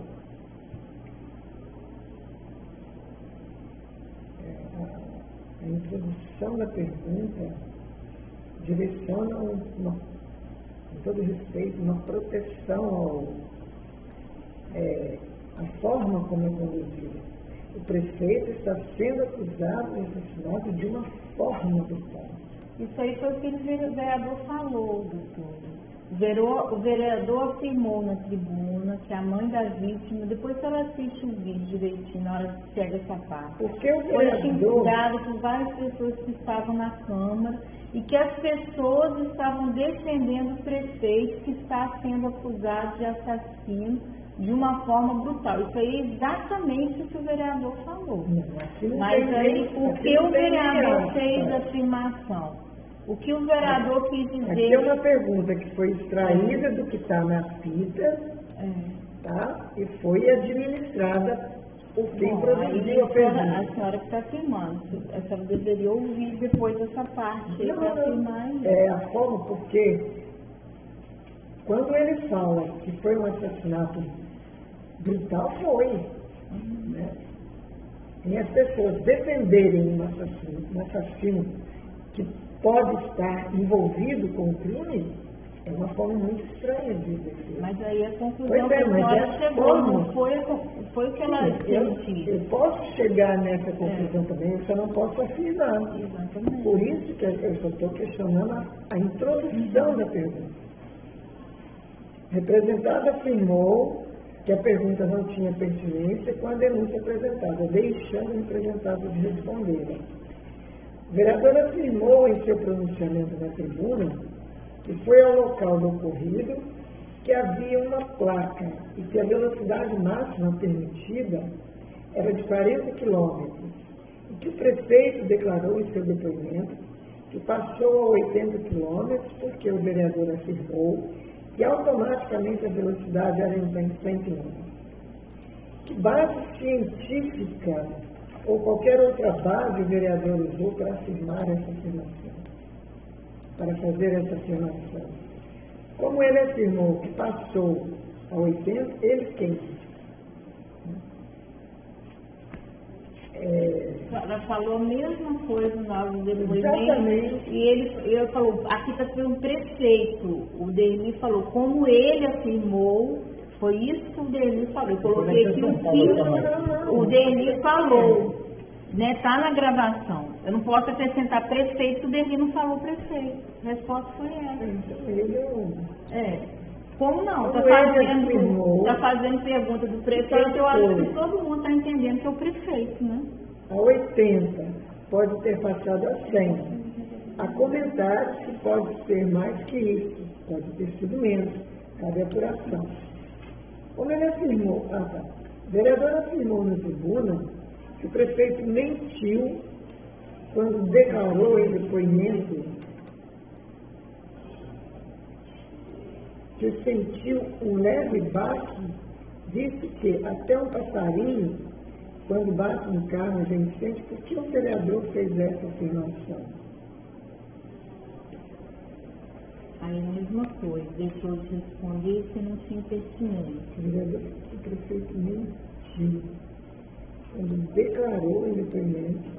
É, a, a introdução da pergunta direciona uma, com todo respeito, uma proteção ao, é, à forma como é conduzida. O prefeito está sendo acusado de assassinato de uma forma brutal. Isso aí foi o que o vereador falou, doutor. O vereador afirmou na tribuna que a mãe da vítima, depois que ela assiste o vídeo direitinho, na hora que chega essa parte, Porque o foi vereador... xingada por várias pessoas que estavam na Câmara e que as pessoas estavam defendendo o prefeito que está sendo acusado de assassino de uma forma brutal. Isso aí é exatamente o que o vereador falou. Não, não Mas aí, nem, o que o vereador nem, fez a afirmação? O que o vereador quis dizer... Aqui é uma pergunta que foi extraída do que está na fita, É. tá? E foi administrada por quem Bom, produziu a aí, pergunta. a senhora que está afirmando. A senhora deveria ouvir depois dessa parte aí para afirmar aí. É a forma, porque quando ele fala que foi um assassinato brutal, foi. Uhum. Né? E as pessoas defenderem um assassino, um assassino que pode estar envolvido com o crime, é uma forma muito estranha de defender. Mas aí a conclusão Pois é, que a mas senhora é chegou, forma. não foi, a- foi o que ela eu, sentiu. eu posso chegar nessa conclusão também, eu só não posso afirmar. Exatamente. Por isso que eu só estou questionando a, a introdução da pergunta. O representado afirmou que a pergunta não tinha pertinência com a denúncia apresentada, deixando o representado de responder. O vereador afirmou em seu pronunciamento na tribuna que foi ao local do ocorrido, que havia uma placa e que a velocidade máxima permitida era de quarenta quilômetros, e que o prefeito declarou em seu depoimento que passou a oitenta quilômetros porque o vereador afirmou que automaticamente a velocidade era em cem quilômetros. Que base científica ou qualquer outra base o vereador usou para afirmar essa afirmação, para fazer essa afirmação? Como ele afirmou que passou a oitenta, ele quem? É, Ela falou a mesma coisa no áudio do depoimento. Exatamente. E ele, ele falou, aqui está sendo um prefeito. O Derli falou, como ele afirmou, foi isso que o Derli falou. Eu coloquei aqui o que o Derli falou. Né, tá na gravação. Eu não posso acrescentar prefeito, o Derli não falou prefeito. A resposta foi essa. então, ele é um... É. Como não? Está Como ele fazendo, afirmou, tá fazendo pergunta do prefeito, eu acho que todo mundo está entendendo que é o prefeito, né? A oitenta pode ter passado a cem. Há comentários que pode ser mais que isso, pode ter sido menos, cabe apuração. Como ele afirmou, ah, tá. O vereador afirmou na tribuna que o prefeito mentiu quando declarou em depoimento que sentiu um leve baque, disse que até um passarinho, quando bate no carro, a gente sente. Por que o vereador fez essa afirmação? Aí a mesma coisa, deixou de responder se não tinha impedimento. O vereador, o prefeito mentiu quando declarou em depoimento.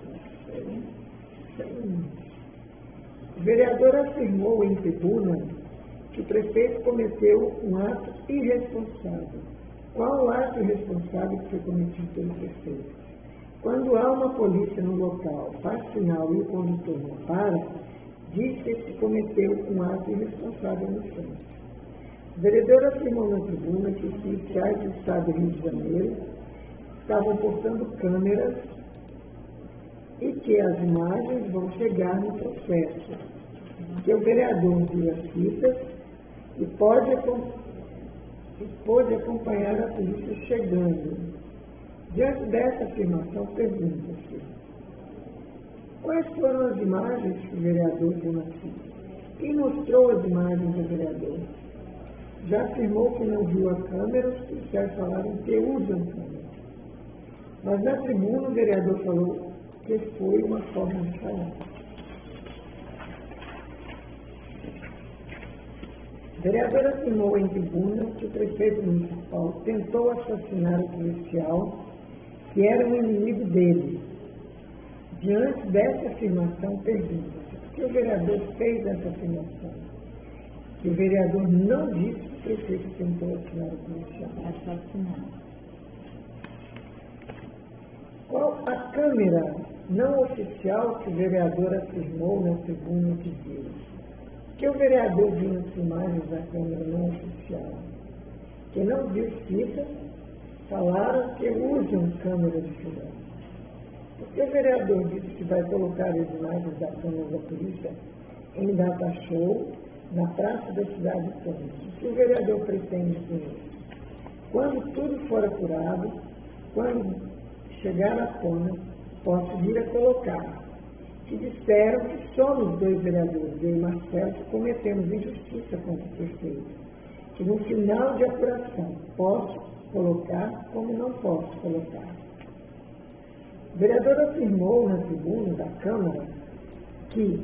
O vereador afirmou em tribuna que o prefeito cometeu um ato irresponsável. Qual o ato irresponsável que foi cometido pelo prefeito? Quando há uma polícia no local, faz sinal e o condutor não para, diz que se cometeu um ato irresponsável no centro. O vereador afirmou na tribuna que os policiais do Estado do Rio de Janeiro estavam portando câmeras e que as imagens vão chegar no processo. Que o vereador viu as fitas e pode, e pode acompanhar a polícia chegando. Diante dessa afirmação, pergunta-se: quais foram as imagens que o vereador viu na fita? Quem mostrou as imagens ao vereador? Já afirmou que não viu a câmera, os policiais falaram que usam câmera. Mas na tribuna o vereador falou que foi uma forma de falar. O vereador afirmou em tribuna que o prefeito municipal tentou assassinar o policial que era um inimigo dele. Diante dessa afirmação, pergunta-se: por que o vereador fez essa afirmação? Que o vereador não disse que o prefeito tentou assassinar o policial. Assassinar. Qual a câmera não oficial que o vereador afirmou na tribuna que viu? Que o vereador viu nas imagens da câmera não oficial? Que não viu fita, falaram que usam câmera de filmagem. Porque o vereador disse que vai colocar as imagens da câmera da polícia em data show na praça da cidade de Santos. O que o vereador pretende com isso? Quando tudo for apurado, quando chegar à tona, posso vir a colocar que disseram que somos dois vereadores, eu e Marcelo, que cometemos injustiça contra o prefeito. Que no final de apuração posso colocar como não posso colocar. O vereador afirmou na tribuna da Câmara que,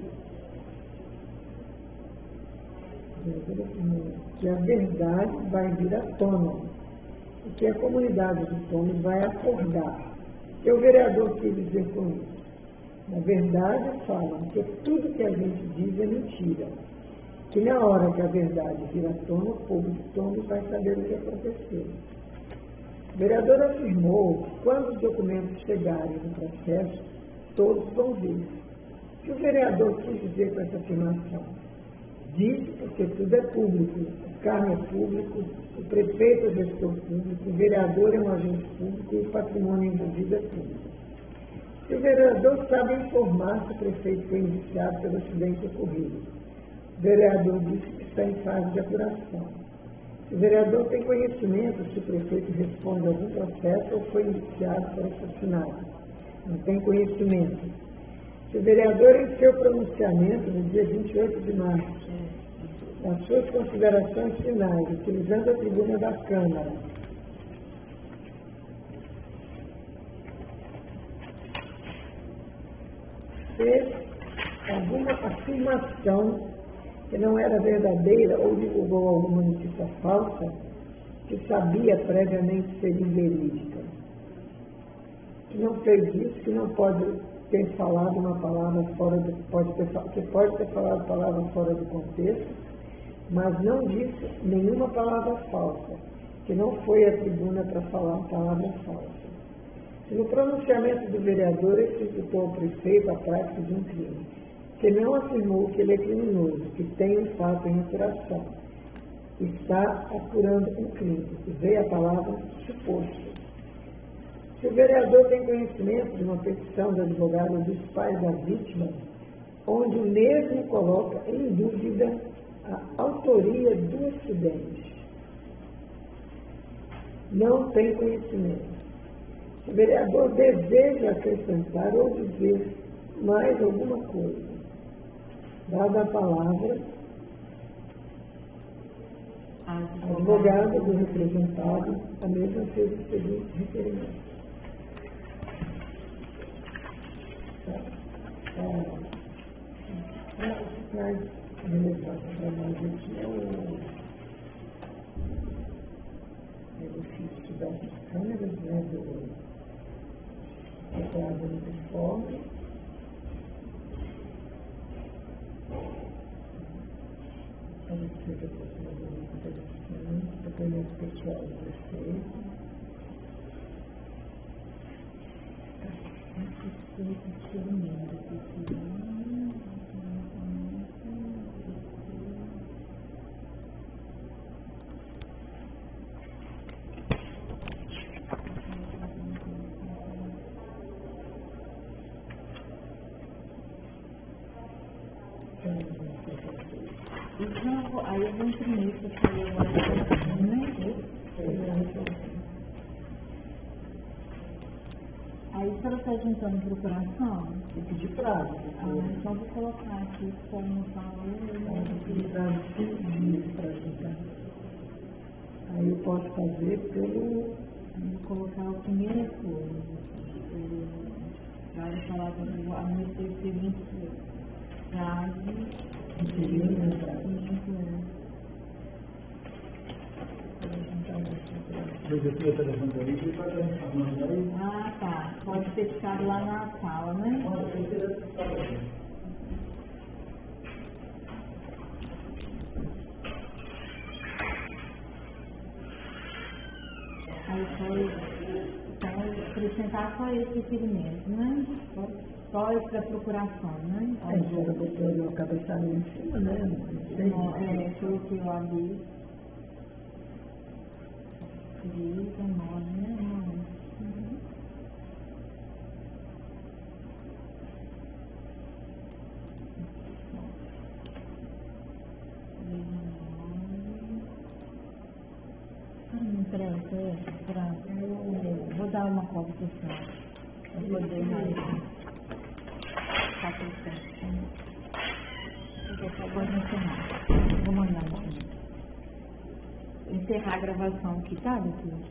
o vereador afirmou que a verdade vai vir à tona e que a comunidade de Tomes vai acordar. O que o vereador quis dizer com isso? Na verdade, falam que tudo que a gente diz é mentira. Que na hora que a verdade vir à tona, o povo de Tomes vai saber o que aconteceu. O vereador afirmou que quando os documentos chegarem no processo, todos vão ver. O que o vereador quis dizer com essa afirmação? Disse porque tudo é público, o carro é público, o prefeito é gestor público, o vereador é um agente público e o patrimônio envolvido é público. Se o vereador sabe informar se o prefeito foi indiciado pelo acidente ocorrido, o vereador disse que está em fase de apuração. Se o vereador tem conhecimento se o prefeito responde a algum processo ou foi indiciado por assassinato, não tem conhecimento. Se o vereador, em seu pronunciamento, no dia vinte e oito de março, nas suas considerações finais, utilizando a tribuna da Câmara, fez alguma afirmação que não era verdadeira ou divulgou alguma notícia falsa que sabia previamente ser inverídica. que não fez isso, que não pode ter falado uma palavra fora do, pode ter, que pode ter falado palavra fora do contexto, mas não disse nenhuma palavra falsa, que não foi à tribuna para falar palavra falsa. Se no pronunciamento do vereador ele imputou ao prefeito a prática de um crime, que não afirmou que ele é criminoso, que tem um fato em apuração, está apurando um crime, e veio a palavra suposto. Se o vereador tem conhecimento de uma petição do advogado dos pais da vítima, onde o mesmo coloca em dúvida a autoria do acidente, não tem conhecimento. Se o vereador deseja acrescentar ou dizer mais alguma coisa, dada a palavra, advogado do representado, a mesma fez o seguinte requerimento. O que mais relevante para nós aqui é o benefício das câmeras, né, do quadro uniforme. Depoimento pessoal do prefeito. Então, aí eu vou imprimir isso aqui agora, né? Aí, se ela está juntando procuração, Tem que pedir prazo. ah, então vou colocar aqui, como não falou, eu Tem vou que pedir prazo de cinco dias para juntar. Aí eu posso fazer pelo. vou colocar a primeira coisa. Vai falar do a minha seguinte prazo. Interior, né, prazo. Eu já tinha telefone da Lígia para dar informação aí. Ah, tá. Pode ter ficado lá na sala, né? Pode ter ficado na sala. Aí foi, então, acrescentar só esse requerimento, né? Só, só esse da procuração, né? A senhora botou o cabeçalho em cima, né? Não sei. Não, é, foi o que eu abri. Escrita, nome, né? Nome. Uhum. Ah, não interessa, é, pronto. Eu vou dar uma cópia para o senhor. Eu poder mais. Tá tudo certo. Pode encerrar. Vou mandar. Encerrar a gravação aqui, tá, doutor?